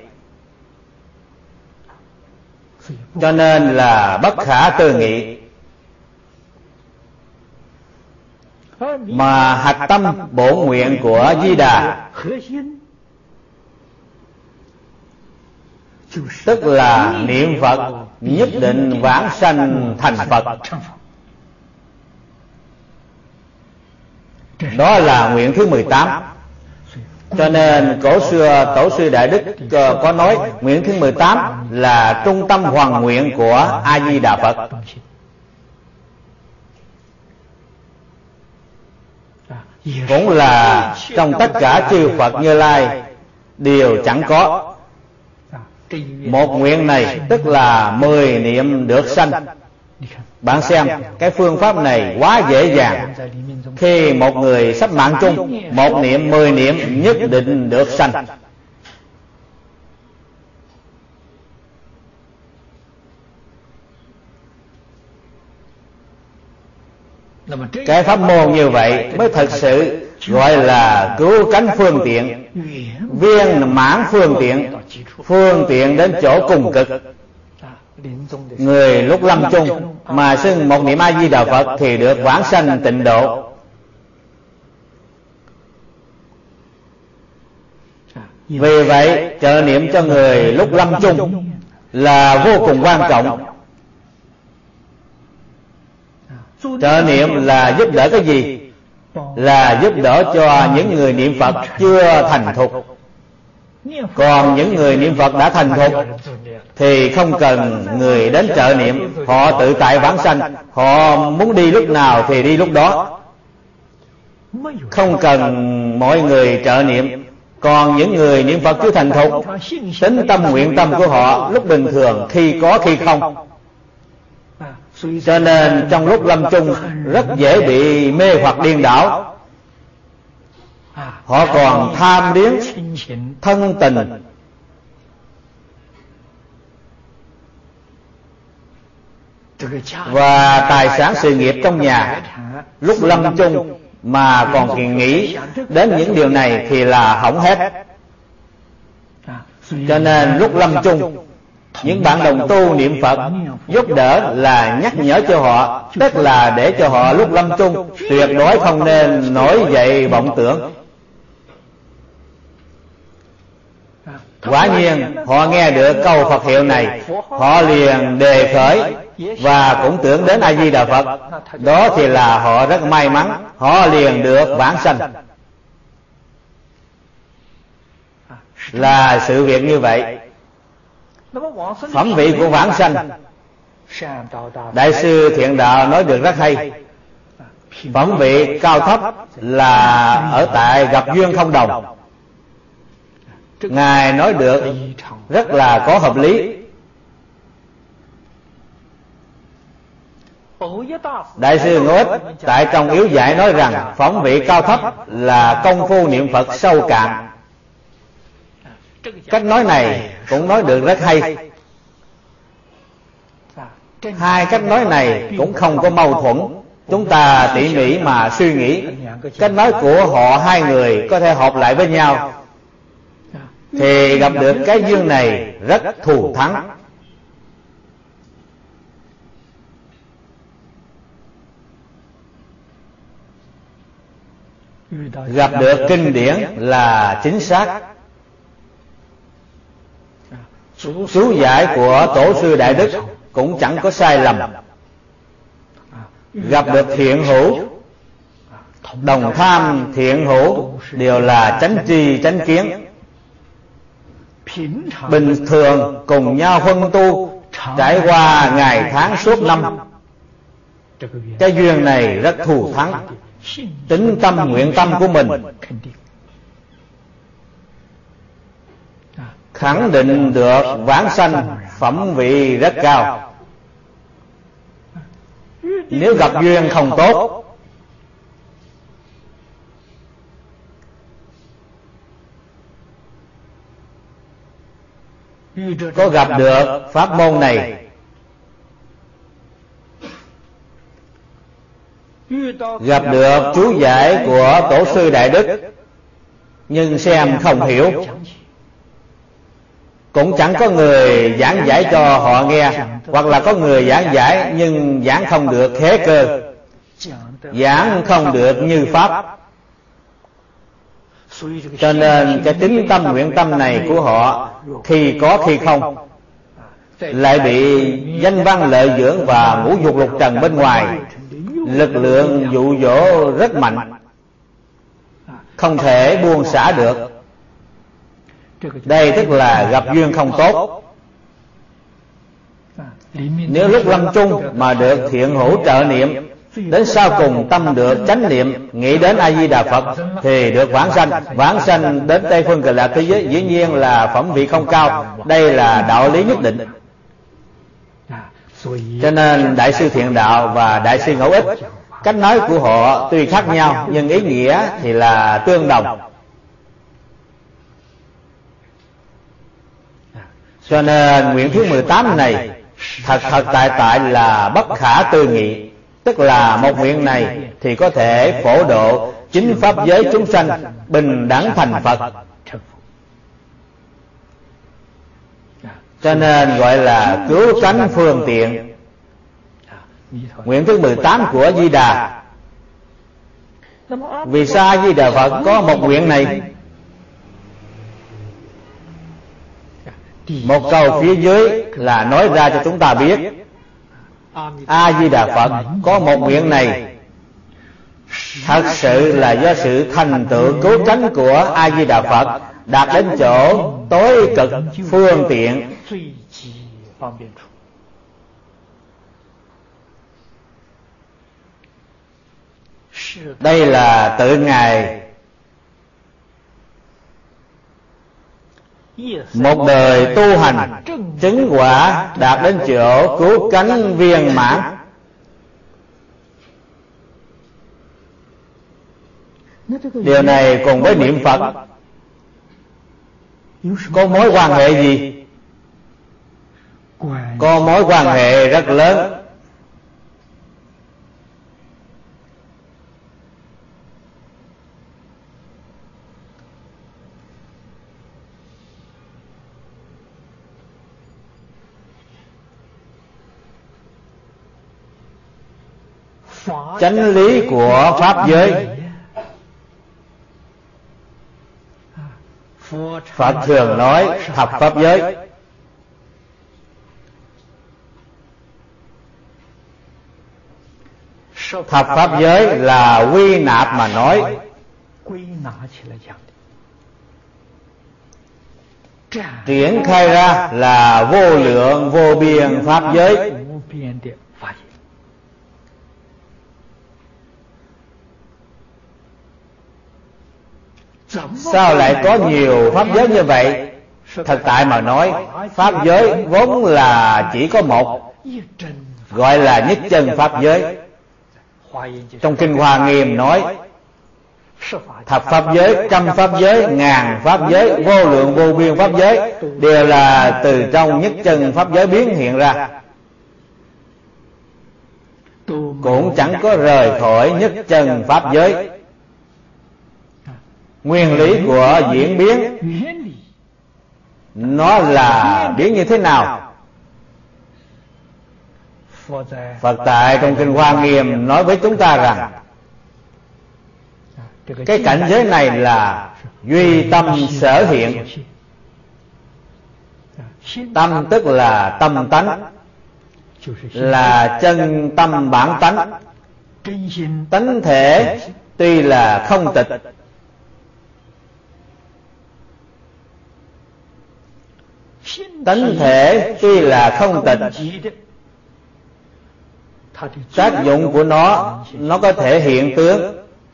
cho nên là bất khả tư nghị. Mà hạch tâm bổn nguyện của Di Đà tức là niệm Phật nhất định vãng sanh thành Phật. Đó là nguyện thứ 18. Cho nên cổ xưa Tổ sư Đại Đức có nói nguyện thứ 18 là trung tâm hoàn nguyện của A Di Đà Phật. Cũng là trong tất cả chư Phật Như Lai đều chẳng có. Một nguyện này tức là 10 niệm được sanh. Bạn xem cái phương pháp này quá dễ dàng. Khi một người sắp mạng chung, 1 niệm 10 niệm nhất định được sanh. Cái pháp môn như vậy mới thật sự gọi là cứu cánh phương tiện, viên mãn phương tiện, phương tiện đến chỗ cùng cực. Người lúc lâm chung mà xưng một niệm A Di Đà Phật thì được vãng sanh tịnh độ. Vì vậy trợ niệm cho người lúc lâm chung là vô cùng quan trọng. Trợ niệm là giúp đỡ cái gì? Là giúp đỡ cho những người niệm Phật chưa thành thục. Còn những người niệm Phật đã thành thục thì không cần người đến trợ niệm, họ tự tại vãng sanh, họ muốn đi lúc nào thì đi lúc đó, không cần mọi người trợ niệm. Còn những người niệm Phật chưa thành thục, tính tâm nguyện tâm của họ lúc bình thường khi có khi không, cho nên trong lúc lâm chung rất dễ bị mê hoặc điên đảo. Họ còn tham liếng thân tình, và tài sản sự nghiệp trong nhà. Lúc lâm chung mà còn nghĩ đến những điều này thì là hỏng hết. Cho nên lúc lâm chung, những bạn đồng tu niệm Phật giúp đỡ là nhắc nhở cho họ, tức là để cho họ lúc lâm chung tuyệt đối không nên nổi dậy vọng tưởng. Quả nhiên họ nghe được câu Phật hiệu này, họ liền đề khởi và cũng tưởng đến A Di Đà Phật. Đó thì là họ rất may mắn, họ liền được vãng sanh. Là sự việc như vậy. Phẩm vị của vãng sanh, Đại sư Thiện Đạo nói được rất hay. Phẩm vị cao thấp là ở tại gặp duyên không đồng. Ngài nói được rất là có hợp lý. Đại sư Ngô Ích tại trong yếu giải nói rằng phẩm vị cao thấp là công phu niệm Phật sâu cạn. Cách nói này cũng nói được rất hay. Hai cách nói này cũng không có mâu thuẫn. Chúng ta tỉ mỉ mà suy nghĩ, cách nói của họ hai người có thể hợp lại với nhau thì gặp được cái duyên này rất thù thắng. Gặp được kinh điển là chính xác. Chú giải của Tổ sư Đại Đức cũng chẳng có sai lầm. Gặp được thiện hữu, đồng tham thiện hữu đều là chánh tri chánh kiến. Bình thường cùng nhau phân tu, trải qua ngày tháng suốt năm. Cái duyên này rất thù thắng. Tính tâm nguyện tâm của mình khẳng định được vãng sanh, phẩm vị rất cao. Nếu gặp duyên không tốt, có gặp được pháp môn này, gặp được chú giải của Tổ sư Đại Đức, nhưng xem không hiểu, cũng chẳng có người giảng giải cho họ nghe, hoặc là có người giảng giải nhưng giảng không được khế cơ, giảng không được như pháp. Cho nên cái tính tâm nguyện tâm này của họ khi có khi không, lại bị danh văn lợi dưỡng và ngũ dục lục trần bên ngoài lực lượng dụ dỗ rất mạnh, không thể buông xả được. Đây tức là gặp duyên không tốt. Nếu lúc lâm chung mà được thiện hữu trợ niệm, đến sau cùng tâm được chánh niệm, nghĩ đến A Di Đà Phật thì được vãng sanh. Vãng sanh đến Tây Phương Cực Lạc thế giới dĩ nhiên là phẩm vị không cao. Đây là đạo lý nhất định. Cho nên Đại sư Thiện Đạo và Đại sư Ngẫu Ích, cách nói của họ tuy khác nhau nhưng ý nghĩa thì là tương đồng. Cho nên nguyện thứ 18 này thật tại là bất khả tư nghị. Tức là một nguyện này thì có thể phổ độ chính pháp giới chúng sanh bình đẳng thành Phật. Cho nên gọi là cứu cánh phương tiện. Nguyện thứ 18 của Di Đà. Vì sao Di Đà Phật có một nguyện này? Một câu phía dưới là nói ra cho chúng ta biết A Di Đà Phật có một nguyện này thật sự là do sự thành tựu cứu cánh của A Di Đà Phật đạt đến chỗ tối cực phương tiện. Đây là tự Ngài một đời tu hành chứng quả đạt đến chỗ cứu cánh viên mãn. Điều này cùng với niệm Phật có mối quan hệ gì? Có mối quan hệ rất lớn. Chánh lý của pháp giới, Phật thường nói thập pháp giới. Thập pháp giới là quy nạp mà nói. Triển khai ra là vô lượng vô biên pháp giới. Sao lại có nhiều pháp giới như vậy? Thực tại mà nói, pháp giới vốn là chỉ có một, gọi là nhất chân pháp giới. Trong Kinh Hoa Nghiêm nói thập pháp giới, trăm pháp giới, ngàn pháp giới, vô lượng vô biên pháp giới đều là từ trong nhất chân pháp giới biến hiện ra, cũng chẳng có rời khỏi nhất chân pháp giới. Nguyên lý của diễn biến nó là biến như thế nào? Phật tại trong Kinh Hoa Nghiêm nói với chúng ta rằng cái cảnh giới này là duy tâm sở hiện. Tâm tức là tâm tánh, là chân tâm bản tánh. Tánh thể tuy là không tịch, tánh thể tuy là không tịch, tác dụng của nó có thể hiện tướng.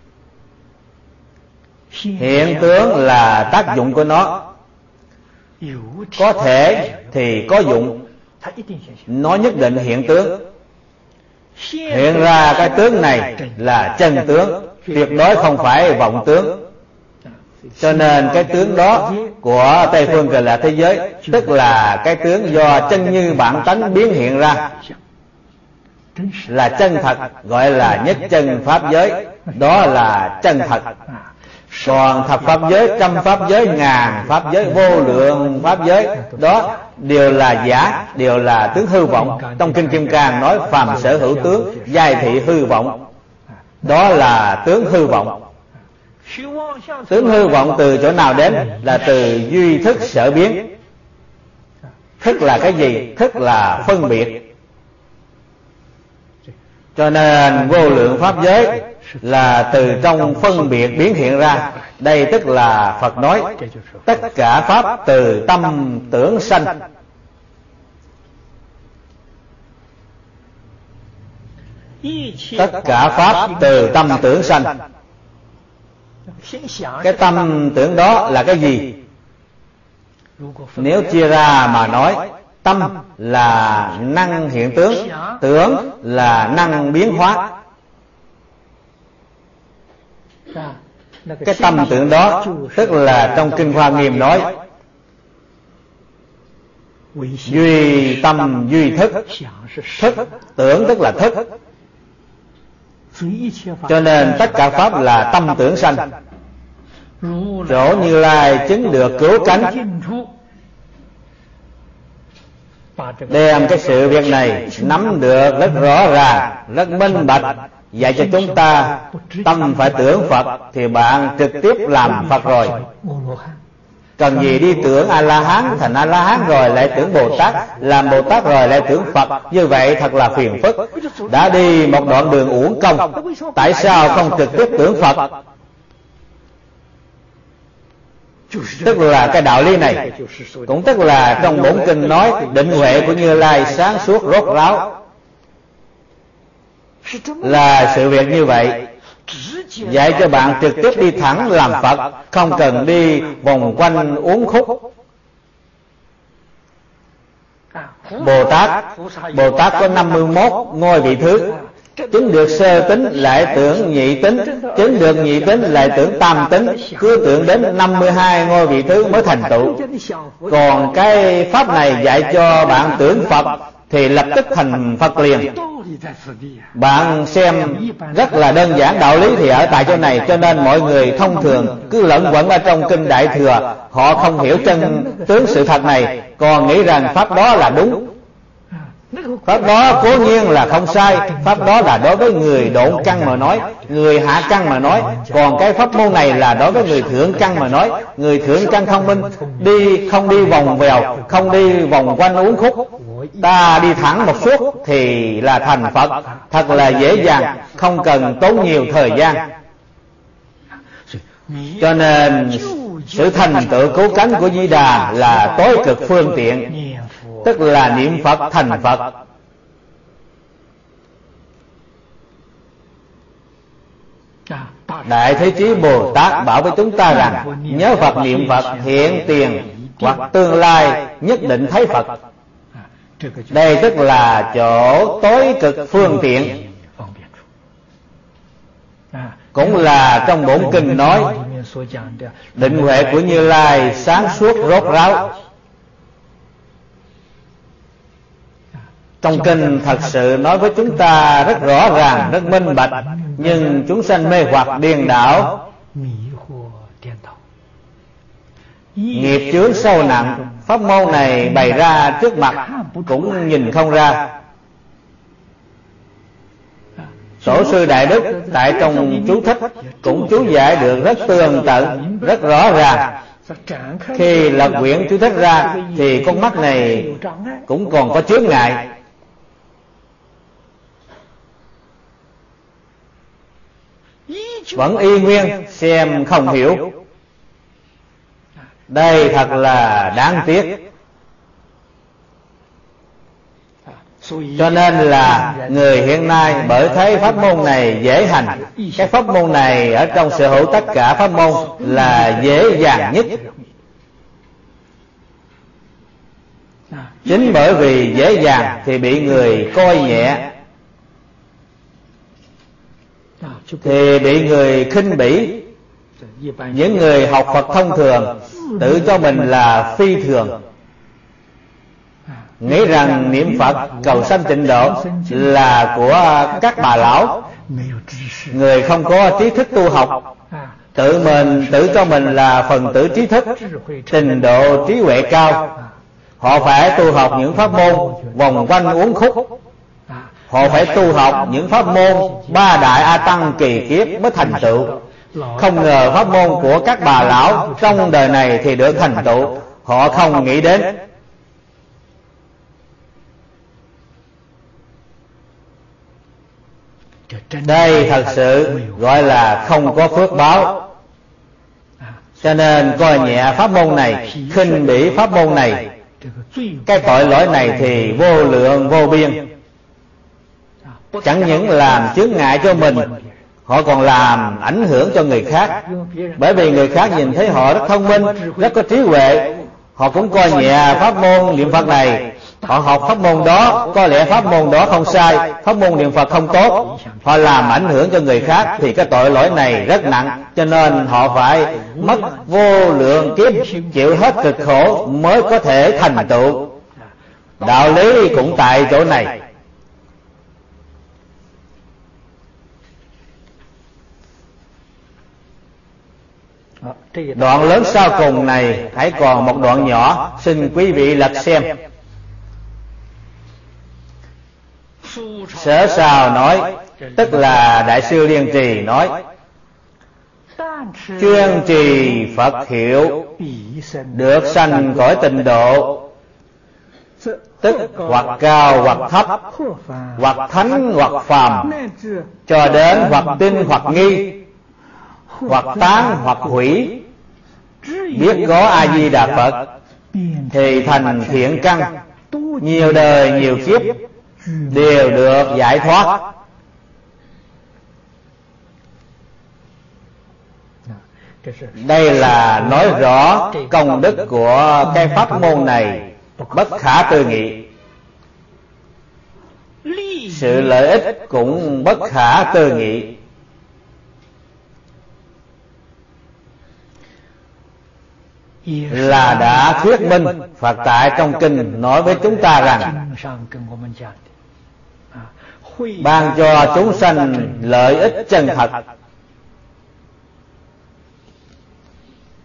Hiện tướng là tác dụng của nó. Có thể thì có dụng, nó nhất định hiện tướng. Hiện ra cái tướng này là chân tướng, tuyệt đối không phải vọng tướng. Cho nên cái tướng đó của Tây Phương Cực Lạc thế giới tức là cái tướng do chân như bản tánh biến hiện ra, là chân thật, gọi là nhất chân pháp giới. Đó là chân thật. Còn thập pháp giới, trăm pháp giới, ngàn pháp giới, vô lượng pháp giới đó đều là giả, đều là tướng hư vọng. Trong Kinh Kim Cang nói phàm sở hữu tướng, giai thị hư vọng. Đó là tướng hư vọng. Tướng hư vọng từ chỗ nào đến? Là từ duy thức sở biến. Thức là cái gì? Thức là phân biệt. Cho nên vô lượng pháp giới là từ trong phân biệt biến hiện ra. Đây tức là Phật nói tất cả pháp từ tâm tưởng sanh. Tất cả pháp từ tâm tưởng sanh. Cái tâm tưởng đó là cái gì? Nếu chia ra mà nói, tâm là năng hiện tướng, tưởng là năng biến hóa. Cái tâm tưởng đó tức là trong Kinh Hoa Nghiêm nói duy tâm duy thức. Thức, tưởng tức là thức. Cho nên tất cả pháp là tâm tưởng sanh. Chỗ Như Lai chứng được cứu cánh, đem cái sự việc này nắm được rất rõ ràng, rất minh bạch, dạy cho chúng ta tâm phải tưởng Phật thì bạn trực tiếp làm Phật rồi. Cần gì đi tưởng A-la-hán, thành A-la-hán rồi lại tưởng Bồ Tát, làm Bồ Tát rồi lại tưởng Phật. Như vậy thật là phiền phức. Đã đi một đoạn đường uổng công. Tại sao không trực tiếp tưởng Phật? Tức là cái đạo lý này. Cũng tức là trong bổn kinh nói định huệ của Như Lai sáng suốt rốt ráo. Là sự việc như vậy. Dạy cho bạn trực tiếp đi thẳng làm Phật, không cần đi vòng quanh uốn khúc. Bồ Tát có 51 ngôi vị thứ. Chứng được sơ tính lại tưởng nhị tính, chứng được nhị tính lại tưởng tam tính, cứ tưởng đến 52 ngôi vị thứ mới thành tựu. Còn cái pháp này dạy cho bạn tưởng Phật thì lập tức thành Phật liền. Bạn xem rất là đơn giản, đạo lý thì ở tại chỗ này. Cho nên mọi người thông thường cứ lẫn quẩn ở trong Kinh Đại Thừa, họ không hiểu chân tướng sự thật này, còn nghĩ rằng pháp đó là đúng. Pháp đó cố nhiên là không sai. Pháp đó là đối với người độn căn mà nói, người hạ căn mà nói. Còn cái pháp môn này là đối với người thượng căn mà nói. Người thượng căn thông minh, không đi vòng vèo, không đi vòng quanh uốn khúc. Ta đi thẳng một suốt thì là thành Phật. Thật là dễ dàng, không cần tốn nhiều thời gian. Cho nên sự thành tựu cứu cánh của Di Đà là tối cực phương tiện, tức là niệm Phật thành Phật. Đại Thế Chí Bồ Tát bảo với chúng ta rằng nhớ Phật niệm Phật hiện tiền hoặc tương lai nhất định thấy Phật. Đây tức là chỗ tối cực phương tiện. Cũng là trong bổn kinh nói định huệ của Như Lai sáng suốt rốt ráo. Trong kinh thật sự nói với chúng ta rất rõ ràng, rất minh bạch, nhưng chúng sanh mê hoặc điên đảo, nghiệp chướng sâu nặng. Pháp môn này bày ra trước mặt cũng nhìn không ra. Tổ sư Đại Đức tại trong chú thích cũng chú giải được rất tường tận, rất rõ ràng. Khi lật quyển chú thích ra thì con mắt này cũng còn có chướng ngại. Vẫn y nguyên xem không hiểu. Đây thật là đáng tiếc. Cho nên là người hiện nay bởi thấy pháp môn này dễ hành. Cái pháp môn này ở trong sở hữu tất cả pháp môn là dễ dàng nhất. Chính bởi vì dễ dàng thì bị người coi nhẹ, thì bị người khinh bỉ. Những người học Phật thông thường tự cho mình là phi thường, nghĩ rằng niệm Phật cầu sanh tịnh độ là của các bà lão. Người không có trí thức tu học, tự cho mình là phần tử trí thức, trình độ trí huệ cao. Họ phải tu học những pháp môn vòng quanh uốn khúc. Họ phải tu học những pháp môn ba đại A Tăng kỳ kiếp mới thành tựu. Không ngờ pháp môn của các bà lão trong đời này thì được thành tựu. Họ không nghĩ đến. Đây thật sự gọi là không có phước báo. Cho nên coi nhẹ pháp môn này, khinh bỉ pháp môn này. Cái tội lỗi này thì vô lượng vô biên. Chẳng những làm chướng ngại cho mình, họ còn làm ảnh hưởng cho người khác. Bởi vì người khác nhìn thấy họ rất thông minh, rất có trí huệ, họ cũng coi nhẹ pháp môn niệm Phật này. Họ học pháp môn đó, có lẽ pháp môn đó không sai, pháp môn niệm Phật không tốt, họ làm ảnh hưởng cho người khác thì cái tội lỗi này rất nặng. Cho nên họ phải mất vô lượng kiếp, chịu hết cực khổ mới có thể thành tựu. Đạo lý cũng tại chỗ này. Đoạn lớn sau cùng này hãy còn một đoạn nhỏ, xin quý vị lật xem. Sở Sào nói, tức là Đại sư Liên Trì nói, chuyên trì Phật hiệu được sanh cõi tịnh độ, tức hoặc cao hoặc thấp, hoặc thánh hoặc phàm, cho đến hoặc tin hoặc nghi, hoặc tán hoặc hủy, biết có A Di Đà Phật thì thành thiện căn, nhiều đời nhiều kiếp đều được giải thoát. Đây là nói rõ công đức của cái pháp môn này bất khả tư nghị. Sự lợi ích cũng bất khả tư nghị. Là đã thuyết minh Phật tại trong kinh nói với chúng ta rằng ban cho chúng sanh lợi ích chân thật.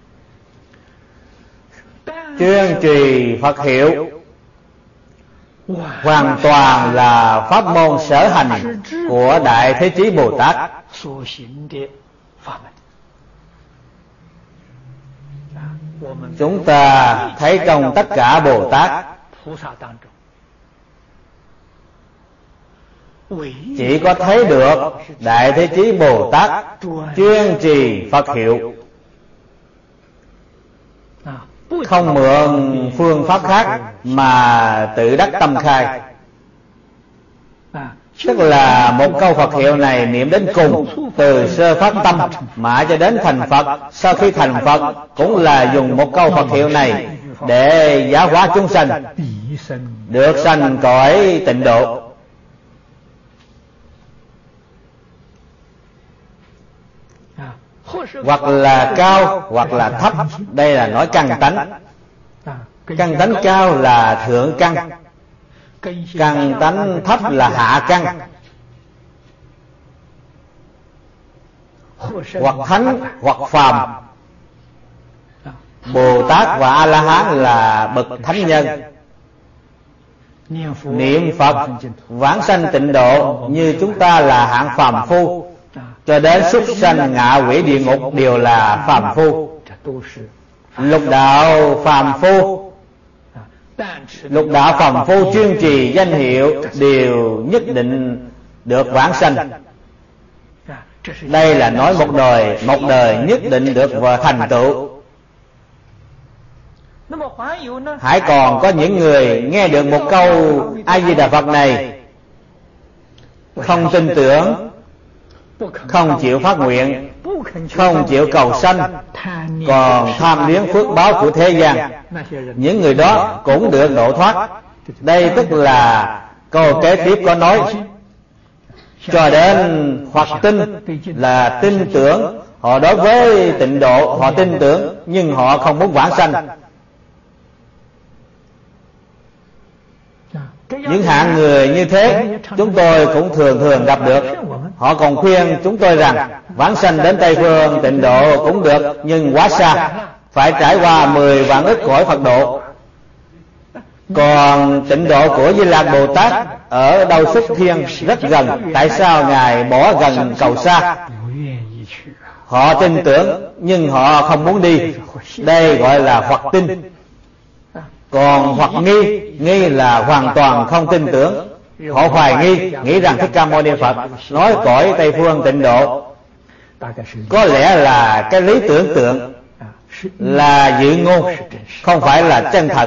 Chuyên trì Phật hiệu hoàn toàn là pháp môn sở hành của Đại Thế Chí Bồ Tát. Chúng ta thấy trong tất cả Bồ Tát, chỉ có thấy được Đại Thế Chí Bồ Tát chuyên trì Phật hiệu, không mượn phương pháp khác mà tự đắc tâm khai. Tức là một câu Phật hiệu này niệm đến cùng, từ sơ phát tâm mãi cho đến thành Phật. Sau khi thành Phật cũng là dùng một câu Phật hiệu này để giáo hóa chúng sanh được sanh cõi tịnh độ. Hoặc là cao hoặc là thấp, đây là nói căn tánh. Căn tánh cao là thượng căn, căn tánh thấp là hạ căn. Hoặc thánh hoặc phàm. Bồ Tát và A La Hán là bậc thánh nhân. Niệm Phật vãng sanh tịnh độ như chúng ta là hạng phàm phu, cho đến súc sanh ngạ quỷ địa ngục đều là phàm phu. Lục đạo phàm phu, lục đạo phàm phu chuyên trì danh hiệu đều nhất định được vãng sanh. Đây là nói một đời nhất định được thành tựu. Hãy còn có những người nghe được một câu A Di Đà Phật này không tin tưởng, không chịu phát nguyện, không chịu cầu sanh, còn tham luyến phước báo của thế gian, những người đó cũng được độ thoát. Đây tức là câu kế tiếp có nói cho đến hoặc tin là tin tưởng. Họ đối với tịnh độ họ tin tưởng, nhưng họ không muốn vãng sanh. Những hạng người như thế chúng tôi cũng thường gặp được. Họ còn khuyên chúng tôi rằng vãng sanh đến Tây Phương tịnh độ cũng được, nhưng quá xa, phải trải qua 10 vạn ức cõi Phật độ. Còn tịnh độ của Di Lạc Bồ Tát ở Đâu Xuất Thiên rất gần, tại sao Ngài bỏ gần cầu xa? Họ tin tưởng nhưng họ không muốn đi. Đây gọi là hoặc tin. Còn hoặc nghi là hoàn toàn không tin tưởng. Họ hoài nghi, nghĩ rằng Thích Ca Mâu Ni Phật nói cõi Tây Phương tịnh độ có lẽ là cái lý tưởng tượng, là dự ngôn, không phải là chân thật.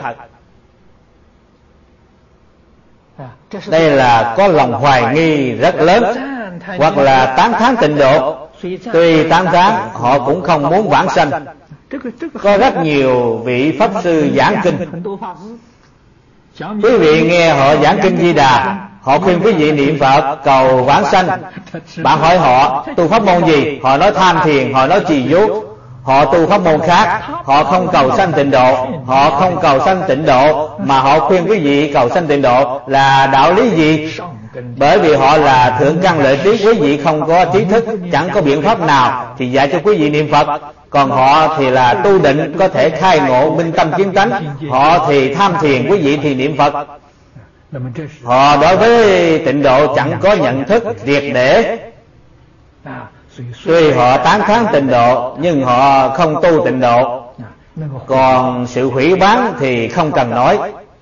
Đây là có lòng hoài nghi rất lớn. Hoặc là tán thán tịnh độ, tuy tán thán họ cũng không muốn vãng sanh. Có rất nhiều vị Pháp Sư giảng kinh. Quý vị nghe họ giảng kinh Di Đà, họ khuyên quý vị niệm Phật cầu vãng sanh. Bạn hỏi họ tu pháp môn gì, họ nói tham thiền, họ nói trì chú. Họ tu pháp môn khác, họ không cầu sanh tịnh độ. Họ không cầu sanh tịnh độ mà họ khuyên quý vị cầu sanh tịnh độ là đạo lý gì? Bởi vì họ là thượng căn lợi trí, quý vị không có trí thức, chẳng có biện pháp nào thì dạy cho quý vị niệm Phật. Còn họ thì là tu định, có thể khai ngộ minh tâm kiến tánh. Họ thì tham thiền, quý vị thì niệm Phật. Họ đối với tịnh độ chẳng có nhận thức triệt để. Tuy họ tán thán tịnh độ nhưng họ không tu tịnh độ. Còn sự hủy bán thì không cần nói.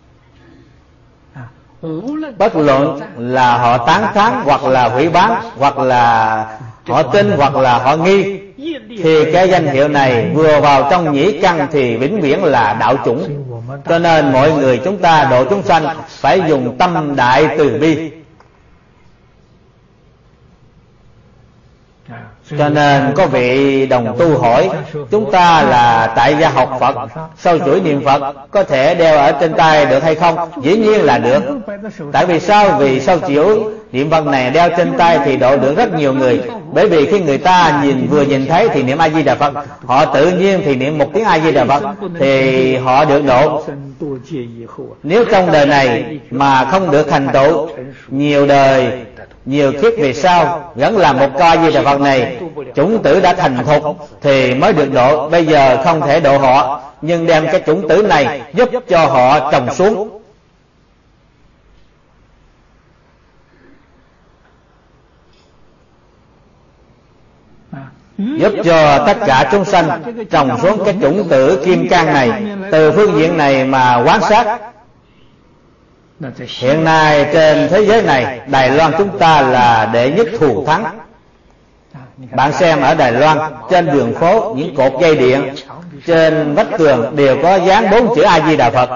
Bất luận là họ tán thán hoặc là hủy bán, hoặc là họ tin hoặc là họ nghi, thì cái danh hiệu này vừa vào trong nhĩ căn thì vĩnh viễn là đạo chủng. Cho nên mọi người chúng ta độ chúng sanh phải dùng tâm đại từ bi. Cho nên có vị đồng tu hỏi chúng ta là tại gia học Phật, sau chuỗi niệm Phật có thể đeo ở trên tay được hay không? Dĩ nhiên là được. Tại vì sao? Vì sau chuỗi niệm Phật này đeo trên tay thì độ được rất nhiều người. Bởi vì khi người ta vừa nhìn thấy thì niệm A Di Đà Phật, họ tự nhiên thì niệm một tiếng A Di Đà Phật thì họ được độ. Nếu trong đời này mà không được thành tựu, nhiều đời nhiều kiếp về sau vẫn là một câu A Di Đà Phật này, chủng tử đã thành thục thì mới được độ. Bây giờ không thể độ họ, nhưng đem cái chủng tử này giúp cho họ trồng xuống. giúp cho tất cả chúng sanh trồng xuống cái chủng tử kim cang này. Từ phương diện này mà quan sát, hiện nay trên thế giới này, Đài Loan chúng ta là đệ nhất thù thắng. Bạn xem ở Đài Loan, trên đường phố, những cột dây điện, trên vách tường đều có dán 4 chữ A Di Đà Phật.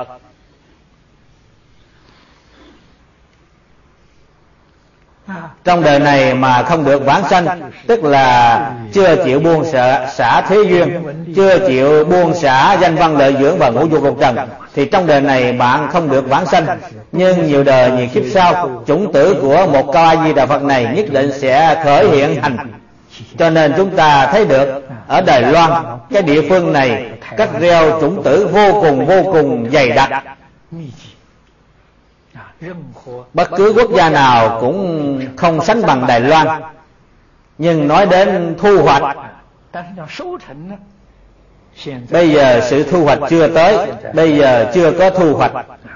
Trong đời này mà không được vãng sanh, tức là chưa chịu buông xả thế duyên, chưa chịu buông xả danh văn lợi dưỡng và ngũ dục lục trần, thì trong đời này bạn không được vãng sanh. Nhưng nhiều đời nhiều kiếp sau, chủng tử của một câu A Di Đà Phật này nhất định sẽ khởi hiện hành. Cho nên chúng ta thấy được ở Đài Loan, cái địa phương này cắt gieo chủng tử vô cùng dày đặc. Bất cứ quốc gia nào cũng không sánh bằng Đài Loan. Nhưng nói đến thu hoạch, bây giờ sự thu hoạch chưa tới, bây giờ chưa có thu hoạch.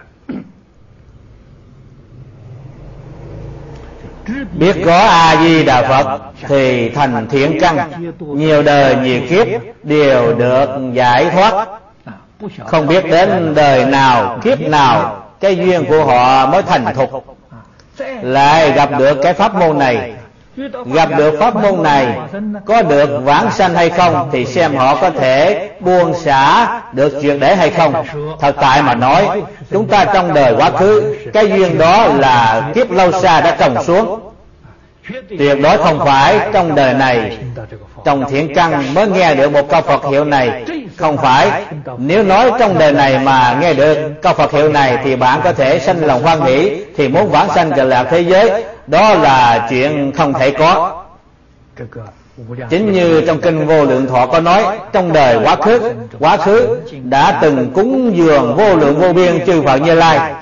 Biết có A Di Đà Phật thì thành thiện căn, nhiều đời nhiều kiếp đều được giải thoát. Không biết đến đời nào kiếp nào cái duyên của họ mới thành thục, lại gặp được cái pháp môn này. Gặp được pháp môn này, có được vãng sanh hay không thì xem họ có thể buông xả được triệt để hay không. Thật tại mà nói, chúng ta trong đời quá khứ, cái duyên đó là kiếp lâu xa đã trồng xuống. Tuyệt đối không phải trong đời này trồng thiện căn mới nghe được một câu Phật hiệu này. Không phải. Nếu nói trong đời này mà nghe được câu Phật hiệu này thì bạn có thể sanh lòng hoan hỷ, thì muốn vãng sanh cực lạc thế giới, đó là chuyện không thể có. Chính như trong kinh Vô Lượng Thọ có nói, trong đời quá khứ đã từng cúng dường vô lượng vô biên chư Phật Như Lai.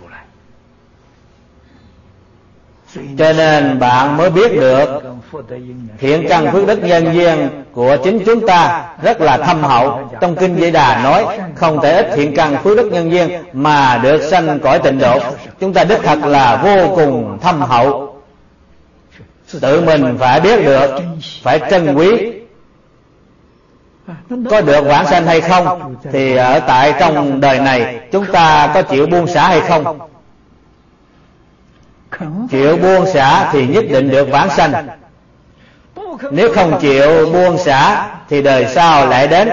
Cho nên bạn mới biết được thiện căn phước đức nhân duyên của chính chúng ta rất là thâm hậu. Trong kinh Di Đà nói không thể ít thiện căn phước đức nhân duyên mà được sanh cõi tịnh độ. Chúng ta đích thật là vô cùng thâm hậu. Tự mình phải biết được, phải trân quý. Có được vãng sanh hay không thì ở tại trong đời này chúng ta có chịu buông xả hay không. Chịu buông xả thì nhất định được vãng sanh. Nếu không chịu buông xả thì đời sau lại đến.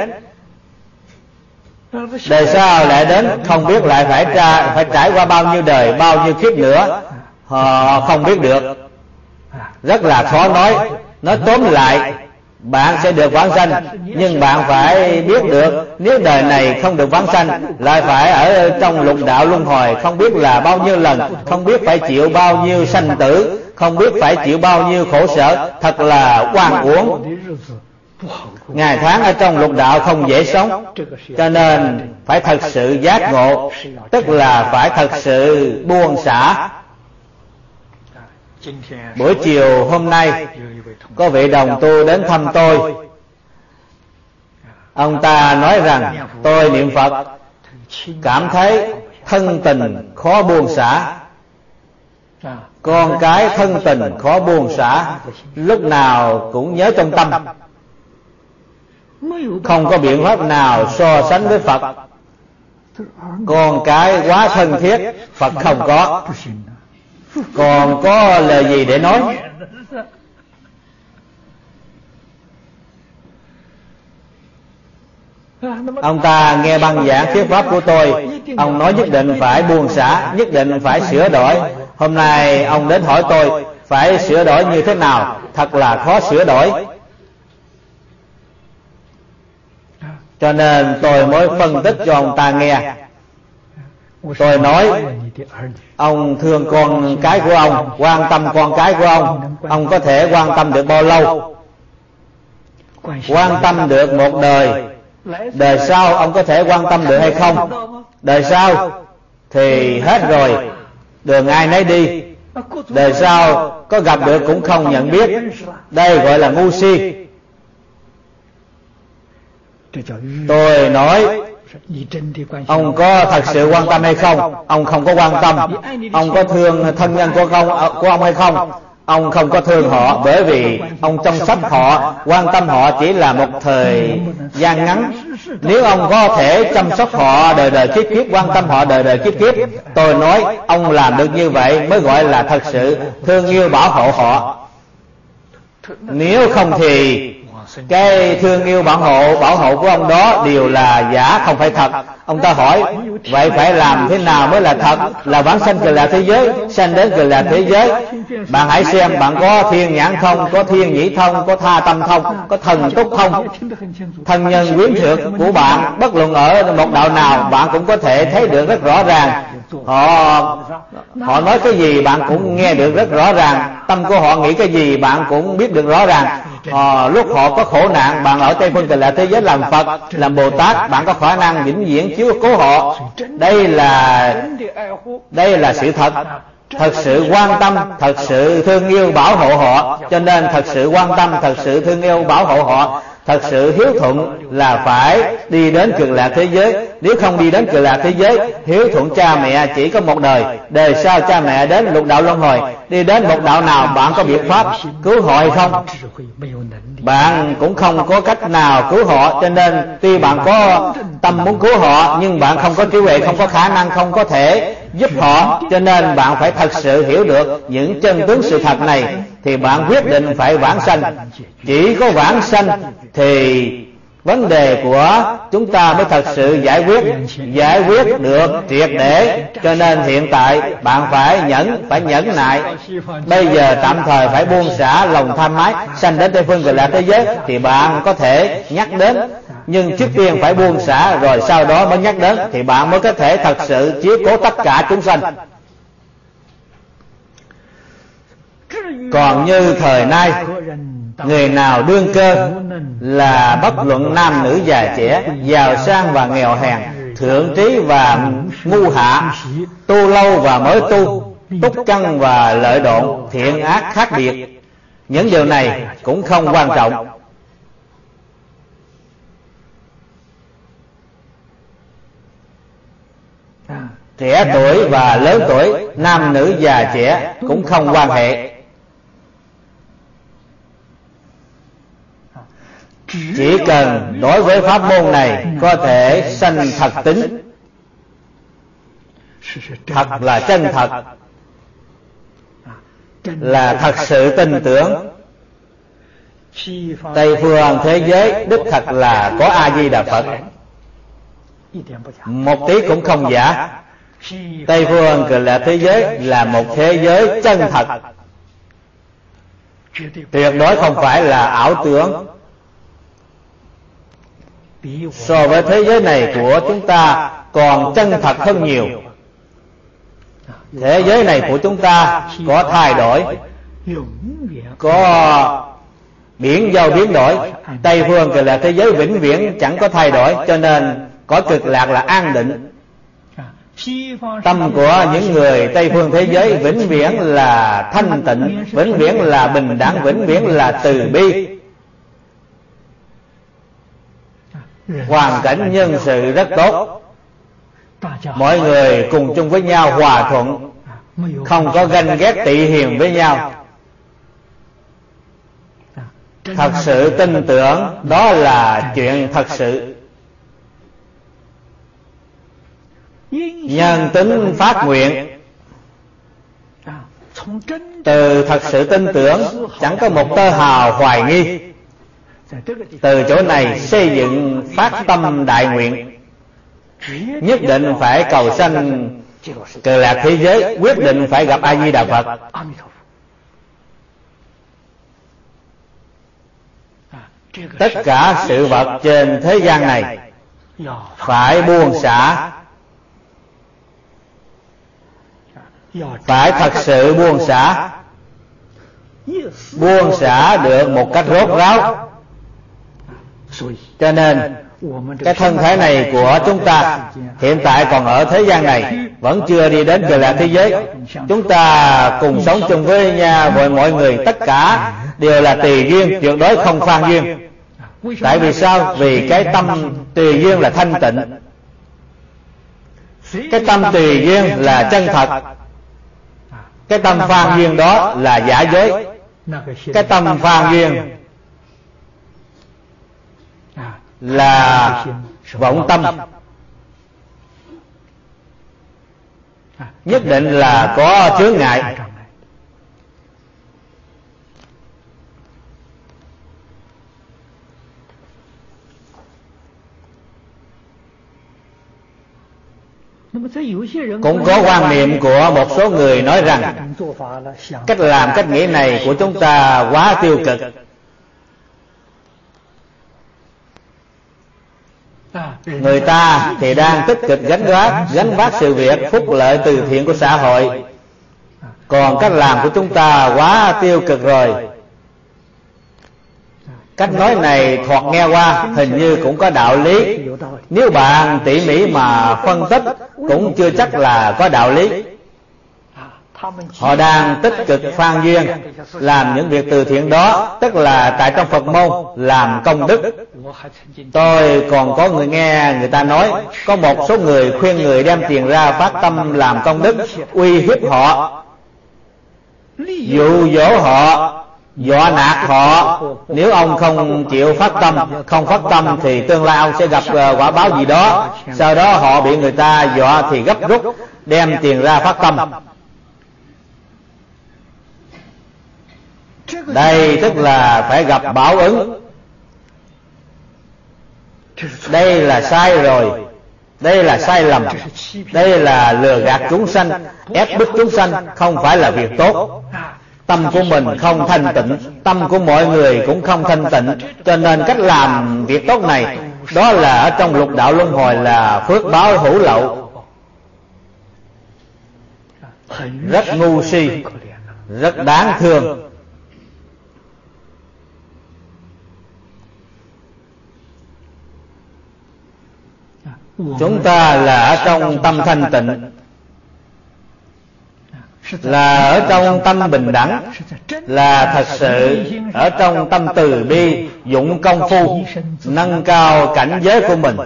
Đời sau lại đến không biết lại phải trải qua bao nhiêu đời, bao nhiêu kiếp nữa, họ không biết được. Rất là khó nói. Nói tóm lại, bạn sẽ được vãng sanh, nhưng bạn phải biết được nếu đời này không được vãng sanh, lại phải ở trong lục đạo luân hồi không biết là bao nhiêu lần, không biết phải chịu bao nhiêu sanh tử, không biết phải chịu bao nhiêu khổ sở, thật là oan uổng. Ngày tháng ở trong lục đạo không dễ sống. Cho nên phải thật sự giác ngộ, tức là phải thật sự buông xả. Buổi chiều hôm nay có vị đồng tu đến thăm tôi. Ông ta nói rằng tôi niệm Phật cảm thấy thân tình khó buông xả, con cái thân tình khó buông xả, lúc nào cũng nhớ trong tâm, không có biện pháp nào so sánh với Phật. Con cái quá thân thiết, Phật không có, còn có lời gì để nói. Ông ta nghe băng giảng thuyết pháp của tôi, ông nói nhất định phải buông xả, nhất định phải sửa đổi. Hôm nay ông đến hỏi tôi phải sửa đổi như thế nào, thật là khó sửa đổi. Cho nên tôi mới phân tích cho ông ta nghe. Tôi nói ông thương con cái của ông, quan tâm con cái của ông có thể quan tâm được bao lâu? Quan tâm được một đời, đời sau ông có thể quan tâm được hay không? Đời sau thì hết rồi, đường ai nấy đi. Đời sau có gặp được cũng không nhận biết, đây gọi là ngu si. Tôi nói ông có thật sự quan tâm hay không? Ông không có quan tâm. Ông có thương thân nhân của ông hay không? Ông không có thương họ, bởi vì ông chăm sóc họ, quan tâm họ chỉ là một thời gian ngắn. Nếu ông có thể chăm sóc họ đời đời kiếp kiếp, quan tâm họ đời đời kiếp kiếp, tôi nói ông làm được như vậy mới gọi là thật sự thương yêu bảo hộ họ. Nếu không thì cái thương yêu bảo hộ của ông đó đều là giả, không phải thật. Ông ta hỏi, vậy phải làm thế nào mới là thật? Là vãng sanh Cực Lạc thế giới, sanh đến Cực Lạc thế giới. Bạn hãy xem, bạn có thiên nhãn thông, có thiên nhĩ thông, có tha tâm thông, có thần túc thông. Thân nhân quyến thuộc của bạn, bất luận ở một đạo nào, bạn cũng có thể thấy được rất rõ ràng. Họ nói cái gì bạn cũng nghe được rất rõ ràng. Tâm của họ nghĩ cái gì bạn cũng biết được rõ ràng. Lúc họ có khổ nạn, bạn ở Tây Phương Cực Lạc thế giới làm Phật, làm Bồ Tát, bạn có khả năng vĩnh viễn chiếu cố họ. Đây là sự thật. Thật sự quan tâm, thật sự thương yêu bảo hộ họ. Cho nên thật sự quan tâm, thật sự thương yêu bảo hộ họ, thật sự hiếu thuận là phải đi đến Cực Lạc thế giới. Nếu không đi đến Cực Lạc thế giới, hiếu thuận cha mẹ chỉ có một đời. Đời sau cha mẹ đến lục đạo luân hồi, đi đến một đạo nào bạn có biện pháp cứu họ hay không? Bạn cũng không có cách nào cứu họ. Cho nên tuy bạn có tâm muốn cứu họ, nhưng bạn không có trí huệ, không có khả năng, không có thể giúp họ. Cho nên bạn phải thật sự hiểu được những chân tướng sự thật này, thì bạn quyết định phải vãng sanh. Chỉ có vãng sanh thì vấn đề của chúng ta mới thật sự giải quyết được triệt để. Cho nên hiện tại bạn phải nhẫn nại. Bây giờ tạm thời phải buông xả lòng tham ái, sanh đến Tây Phương Cực Lạc thế giới thì bạn có thể nhắc đến. Nhưng trước tiên phải buông xả, rồi sau đó mới nhắc đến, thì bạn mới có thể thật sự chiếu cố tất cả chúng sanh. Còn như thời nay, người nào đương cơ là bất luận nam nữ già trẻ, giàu sang và nghèo hèn, thượng trí và ngu hạ, tu lâu và mới tu, túc căn và lợi độn, thiện ác khác biệt, những điều này cũng không quan trọng. Trẻ tuổi và lớn tuổi, nam nữ già trẻ cũng không quan hệ. Chỉ cần đối với pháp môn này có thể sanh thật tính, thật là chân thật, là thật sự tin tưởng. Tây phương thế giới đích thật là có A Di Đà Phật, một tí cũng không giả. Tây phương Cực Lạc thế giới là một thế giới chân thật, tuyệt đối không phải là ảo tưởng. So với thế giới này của chúng ta còn chân thật hơn nhiều. Thế giới này của chúng ta có thay đổi, có biến dâu biến đổi. Tây phương Cực Lạc thế giới vĩnh viễn chẳng có thay đổi, cho nên có Cực Lạc là an định. Tâm của những người Tây phương thế giới vĩnh viễn là thanh tịnh, vĩnh viễn là bình đẳng, vĩnh viễn là từ bi. Hoàn cảnh nhân sự rất tốt, mọi người cùng chung với nhau hòa thuận, không có ganh ghét tị hiềm với nhau. Thật sự tin tưởng, đó là chuyện thật sự. Nhân tính phát nguyện, từ thật sự tin tưởng, chẳng có một tơ hào hoài nghi. Từ chỗ này xây dựng phát tâm đại nguyện, nhất định phải cầu sanh Cực Lạc thế giới, quyết định phải gặp A Di Đà Phật. Tất cả sự vật trên thế gian này phải buông xả, phải thật sự buông xả. Buông xả được một cách rốt ráo. Cho nên cái thân thể này của chúng ta hiện tại còn ở thế gian này, vẫn chưa đi đến Cực Lạc thế giới. Chúng ta cùng sống chung với nhau, với mọi người, tất cả đều là tùy duyên, tuyệt đối không phan duyên. Tại vì sao? Vì cái tâm tùy duyên là thanh tịnh, cái tâm tùy duyên là chân thật. Cái tâm phan duyên đó là giả dối. Cái tâm phan duyên là vọng tâm, nhất định là có chướng ngại. Cũng có quan niệm của một số người nói rằng cách làm, cách nghĩ này của chúng ta quá tiêu cực. Người ta thì đang tích cực gánh vác sự việc phúc lợi từ thiện của xã hội, còn cách làm của chúng ta quá tiêu cực rồi. Cách nói này thoạt nghe qua hình như cũng có đạo lý, nếu bạn tỉ mỉ mà phân tích cũng chưa chắc là có đạo lý. Họ đang tích cực phan duyên làm những việc từ thiện đó, tức là tại trong Phật môn làm công đức. Tôi còn có người nghe người ta nói có một số người khuyên người đem tiền ra phát tâm làm công đức, uy hiếp họ, dụ dỗ họ, dọa nạt họ. Nếu ông không chịu phát tâm thì tương lai ông sẽ gặp quả báo gì đó. Sau đó họ bị người ta dọa thì gấp rút đem tiền ra phát tâm. Đây tức là phải gặp báo ứng. Đây là sai rồi, đây là sai lầm, đây là lừa gạt chúng sanh, ép bức chúng sanh, không phải là việc tốt. Tâm của mình không thanh tịnh, tâm của mọi người cũng không thanh tịnh, cho nên cách làm việc tốt này, đó là ở trong lục đạo luân hồi là phước báo hữu lậu. Rất ngu si, rất đáng thương. Chúng ta là ở trong tâm thanh tịnh, là ở trong tâm bình đẳng, là thật sự ở trong tâm từ bi, dụng công phu nâng cao cảnh giới của mình.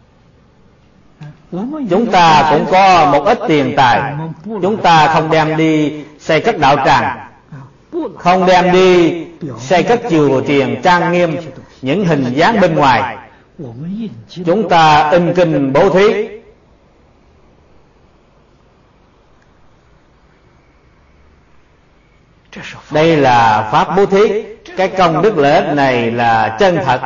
Chúng ta cũng có một ít tiền tài, chúng ta không đem đi xây cất đạo tràng, không đem đi xây cất chùa chiền trang nghiêm những hình dáng bên ngoài. Chúng ta in kinh bố thí. Đây là pháp bố thí. Cái công đức lợi ích này là chân thật.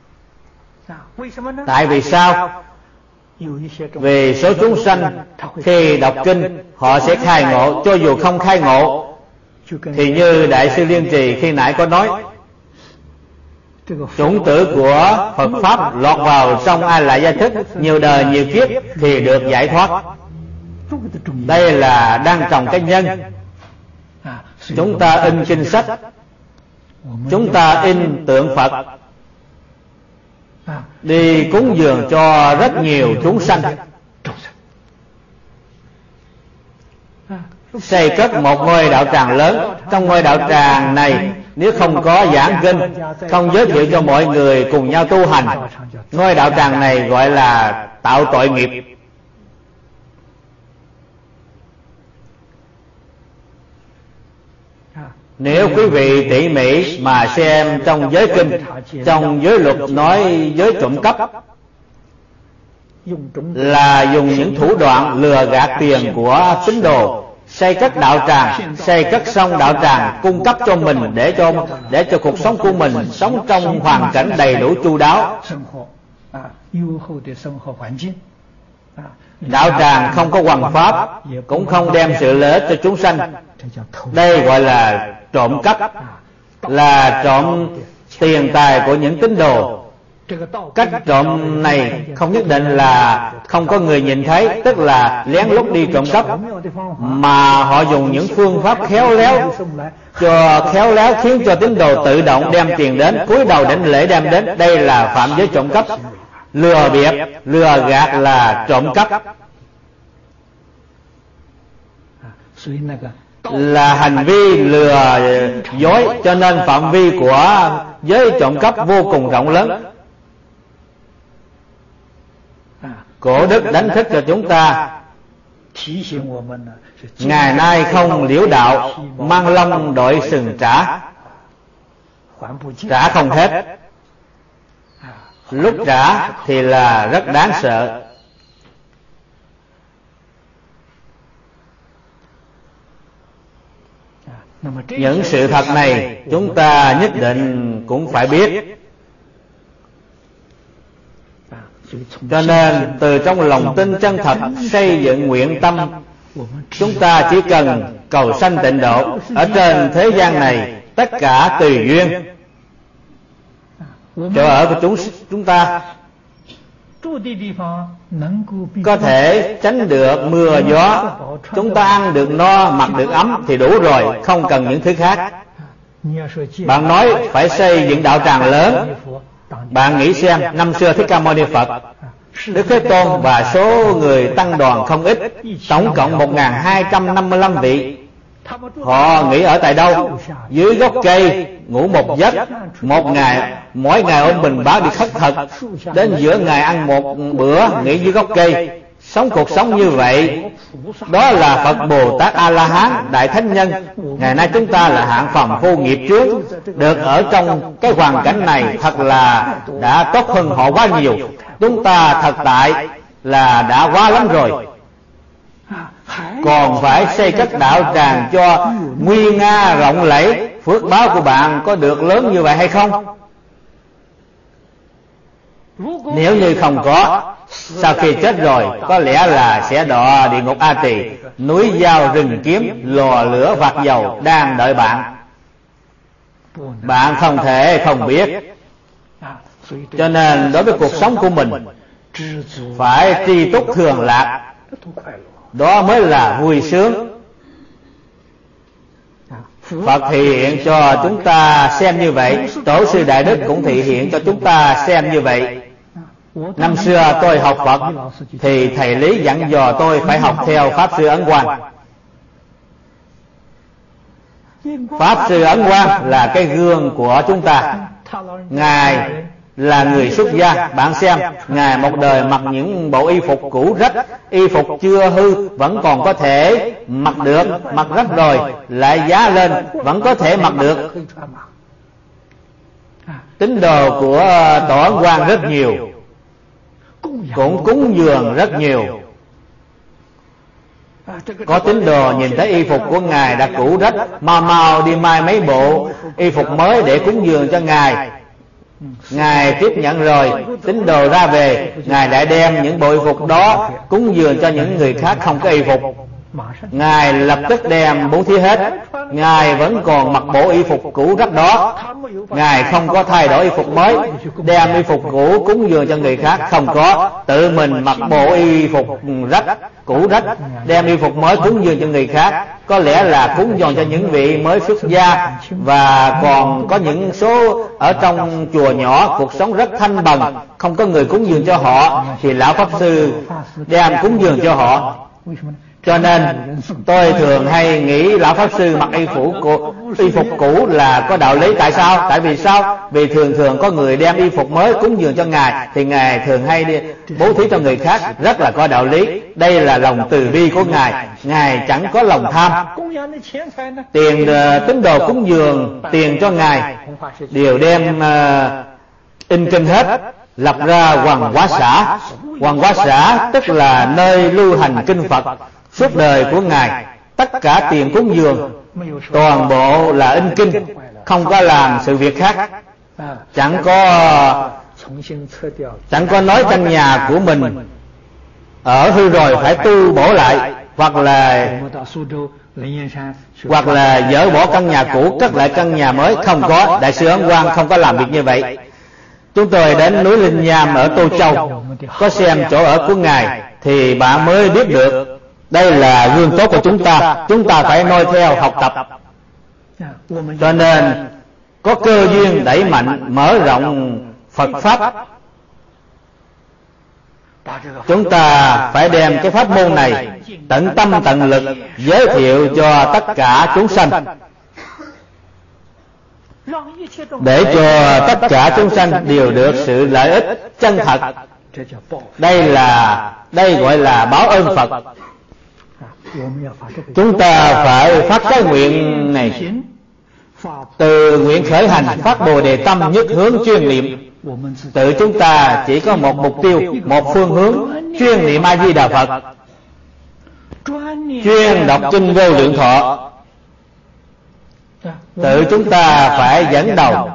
Tại vì sao? Vì số chúng sanh khi đọc kinh họ sẽ khai ngộ, cho dù không khai ngộ thì như Đại sư Liên Trì khi nãy có nói, chủng tử của Phật Pháp lọt vào trong A Lại Gia Thức nhiều đời nhiều kiếp thì được giải thoát. Đây là đang trồng cái nhân. Chúng ta in kinh sách, chúng ta in tượng Phật đi cúng dường cho rất nhiều chúng sanh, xây cất một ngôi đạo tràng lớn. Trong ngôi đạo tràng này nếu không có giảng kinh, không giới thiệu cho mọi người cùng nhau tu hành, ngôi đạo tràng này gọi là tạo tội nghiệp. Nếu quý vị tỉ mỉ mà xem trong giới kinh, trong giới luật nói giới trộm cắp là dùng những thủ đoạn lừa gạt tiền của tín đồ, xây cất đạo tràng, xây cất xong đạo tràng cung cấp cho mình để cho cuộc sống của mình sống trong hoàn cảnh đầy đủ chu đáo. Đạo tràng không có hoằng pháp, cũng không đem sự lợi ích cho chúng sanh. Đây gọi là trộm cắp, là trộm tiền tài của những tín đồ. Cách trộm này không nhất định là không có người nhìn thấy, tức là lén lút đi trộm cắp, mà họ dùng những phương pháp khéo léo khiến cho tín đồ tự động đem tiền đến, cúi đầu đến lễ đem đến. Đây là phạm giới trộm cắp. Lừa bịp, lừa gạt là trộm cắp, là hành vi lừa dối, cho nên phạm vi của giới trộm cắp vô cùng rộng lớn. Cổ đức đánh thức cho chúng ta Ngày nay không liễu đạo, mang lông đội sừng trả không hết. Lúc trả thì là rất đáng sợ. Những sự thật này chúng ta nhất định cũng phải biết. Cho nên từ trong lòng tin chân thật xây dựng nguyện tâm, chúng ta chỉ cần cầu sanh tịnh độ. Ở trên thế gian này tất cả tùy duyên. Chỗ ở của chúng ta có thể tránh được mưa gió, chúng ta ăn được no, mặc được ấm thì đủ rồi, không cần những thứ khác. Bạn nói phải xây dựng đạo tràng lớn, bạn nghĩ xem, năm xưa Thích Ca Mâu Ni Phật, Đức Thế Tôn và số người tăng đoàn không ít, tổng cộng 1255 vị. Họ nghỉ ở tại đâu? Dưới gốc cây, ngủ một giấc, mỗi ngày ôm bình báo đi khất thực, đến giữa ngày ăn một bữa, nghỉ dưới gốc cây, sống cuộc sống như vậy. Đó là Phật Bồ Tát A La Hán, Đại Thánh Nhân. Ngày nay chúng ta là hạng phàm phu nghiệp chướng, được ở trong cái hoàn cảnh này thật là đã tốt hơn họ quá nhiều. Chúng ta thật tại là đã quá lắm rồi, còn phải xây cất đạo tràng cho nguy nga rộng lẫy. Phước báo của bạn có được lớn như vậy hay không? Nếu như không có, sau khi chết rồi có lẽ là sẽ đọa địa ngục A Tỳ, núi dao rừng kiếm, lò lửa vạc dầu đang đợi bạn. Bạn không thể không biết. Cho nên đối với cuộc sống của mình phải tri túc thường lạc, đó mới là vui sướng. Phật thị hiện cho chúng ta xem như vậy, Tổ sư Đại Đức cũng thị hiện cho chúng ta xem như vậy. Năm xưa tôi học Phật thì thầy Lý dặn dò tôi phải học theo Pháp Sư Ấn Quang. Pháp Sư Ấn Quang là cái gương của chúng ta. Ngài là người xuất gia. Bạn xem, Ngài một đời mặc những bộ y phục cũ rách, y phục chưa hư vẫn còn có thể mặc được, mặc rách rồi lại giá lên vẫn có thể mặc được. Tín đồ của Tổ Ấn Quang rất nhiều, cũng cúng dường rất nhiều. Có tín đồ nhìn thấy y phục của Ngài đã cũ rách, mau đi mai mấy bộ y phục mới để cúng dường cho Ngài. Ngài tiếp nhận rồi, tín đồ ra về, Ngài lại đem những bộ y phục đó cúng dường cho những người khác không có y phục. Ngài lập tức đem bố thí hết. Ngài vẫn còn mặc bộ y phục cũ rách đó, Ngài không có thay đổi y phục mới, đem y phục cũ cúng dường cho người khác, không có. Tự mình mặc bộ y phục cũ rách, đem y phục mới cúng dường cho người khác. Có lẽ là cúng dường cho những vị mới xuất gia, và còn có những số ở trong chùa nhỏ cuộc sống rất thanh bần, không có người cúng dường cho họ, thì lão Pháp Sư đem cúng dường cho họ. Cho nên tôi thường hay nghĩ lão Pháp Sư mặc y phục cũ là có đạo lý. Tại sao? Tại vì sao? Vì thường có người đem y phục mới cúng dường cho Ngài, thì Ngài thường hay đi bố thí cho người khác, rất là có đạo lý. Đây là lòng từ bi của Ngài, Ngài chẳng có lòng tham. Tiền tín đồ cúng dường tiền cho Ngài đều đem in kinh hết, lập ra Hoàng Hóa Xã. Hoàng Hóa Xã tức là nơi lưu hành kinh Phật. Suốt đời của Ngài, tất cả tiền cúng dường toàn bộ là in kinh, không có làm sự việc khác. Chẳng có nói căn nhà của mình ở hư rồi phải tu bổ lại, hoặc là dỡ bỏ căn nhà cũ cất lại căn nhà mới. Không có, Đại sư Ấn Quang không có làm việc như vậy. Chúng tôi đến núi Linh Nham ở Tô Châu, có xem chỗ ở của Ngài thì bạn mới biết được. Đây là gương tốt của chúng ta phải noi theo học tập. Cho nên có cơ duyên đẩy mạnh mở rộng Phật Pháp, chúng ta phải đem cái pháp môn này tận tâm tận lực giới thiệu cho tất cả chúng sanh, để cho tất cả chúng sanh đều được sự lợi ích chân thật. Đây gọi là báo ơn Phật. Chúng ta phải phát cái nguyện này, từ nguyện khởi hành phát Bồ Đề tâm nhất hướng chuyên niệm. Tự chúng ta chỉ có một mục tiêu, một phương hướng, chuyên niệm A Di Đà Phật, chuyên đọc kinh Vô Lượng Thọ. Tự chúng ta phải dẫn đầu,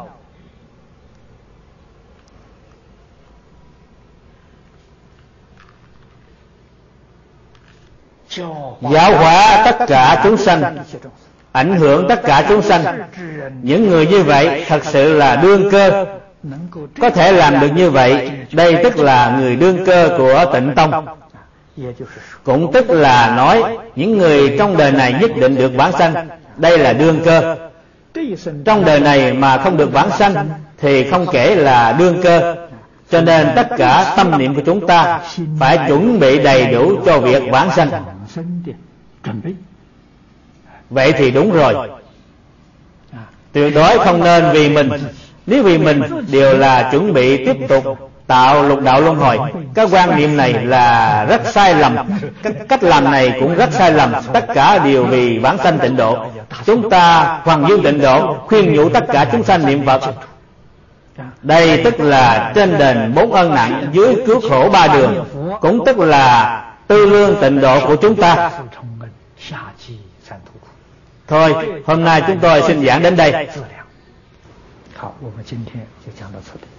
giáo hóa tất cả chúng sanh, ảnh hưởng tất cả chúng sanh. Những người như vậy thật sự là đương cơ, có thể làm được như vậy. Đây tức là người đương cơ của Tịnh Tông. Cũng tức là nói những người trong đời này nhất định được vãng sanh. Đây là đương cơ. Trong đời này mà không được vãng sanh thì không kể là đương cơ. Cho nên tất cả tâm niệm của chúng ta phải chuẩn bị đầy đủ cho việc vãng sanh. Vậy thì đúng rồi. Tuyệt đối không nên vì mình. Nếu vì mình đều là chuẩn bị tiếp tục tạo lục đạo luân hồi. Cái quan niệm này là rất sai lầm, cách làm này cũng rất sai lầm. Tất cả đều vì vãng sanh tịnh độ. Chúng ta Hoàng Dương Tịnh Độ khuyên nhủ tất cả chúng sanh niệm Phật. Đây tức là trên đền 4 ân nặng, dưới cứu khổ 3 đường, cũng tức là tư lương tịnh độ của chúng ta. Thôi, hôm nay chúng tôi xin giảng đến đây. 好，我们今天就讲到此地。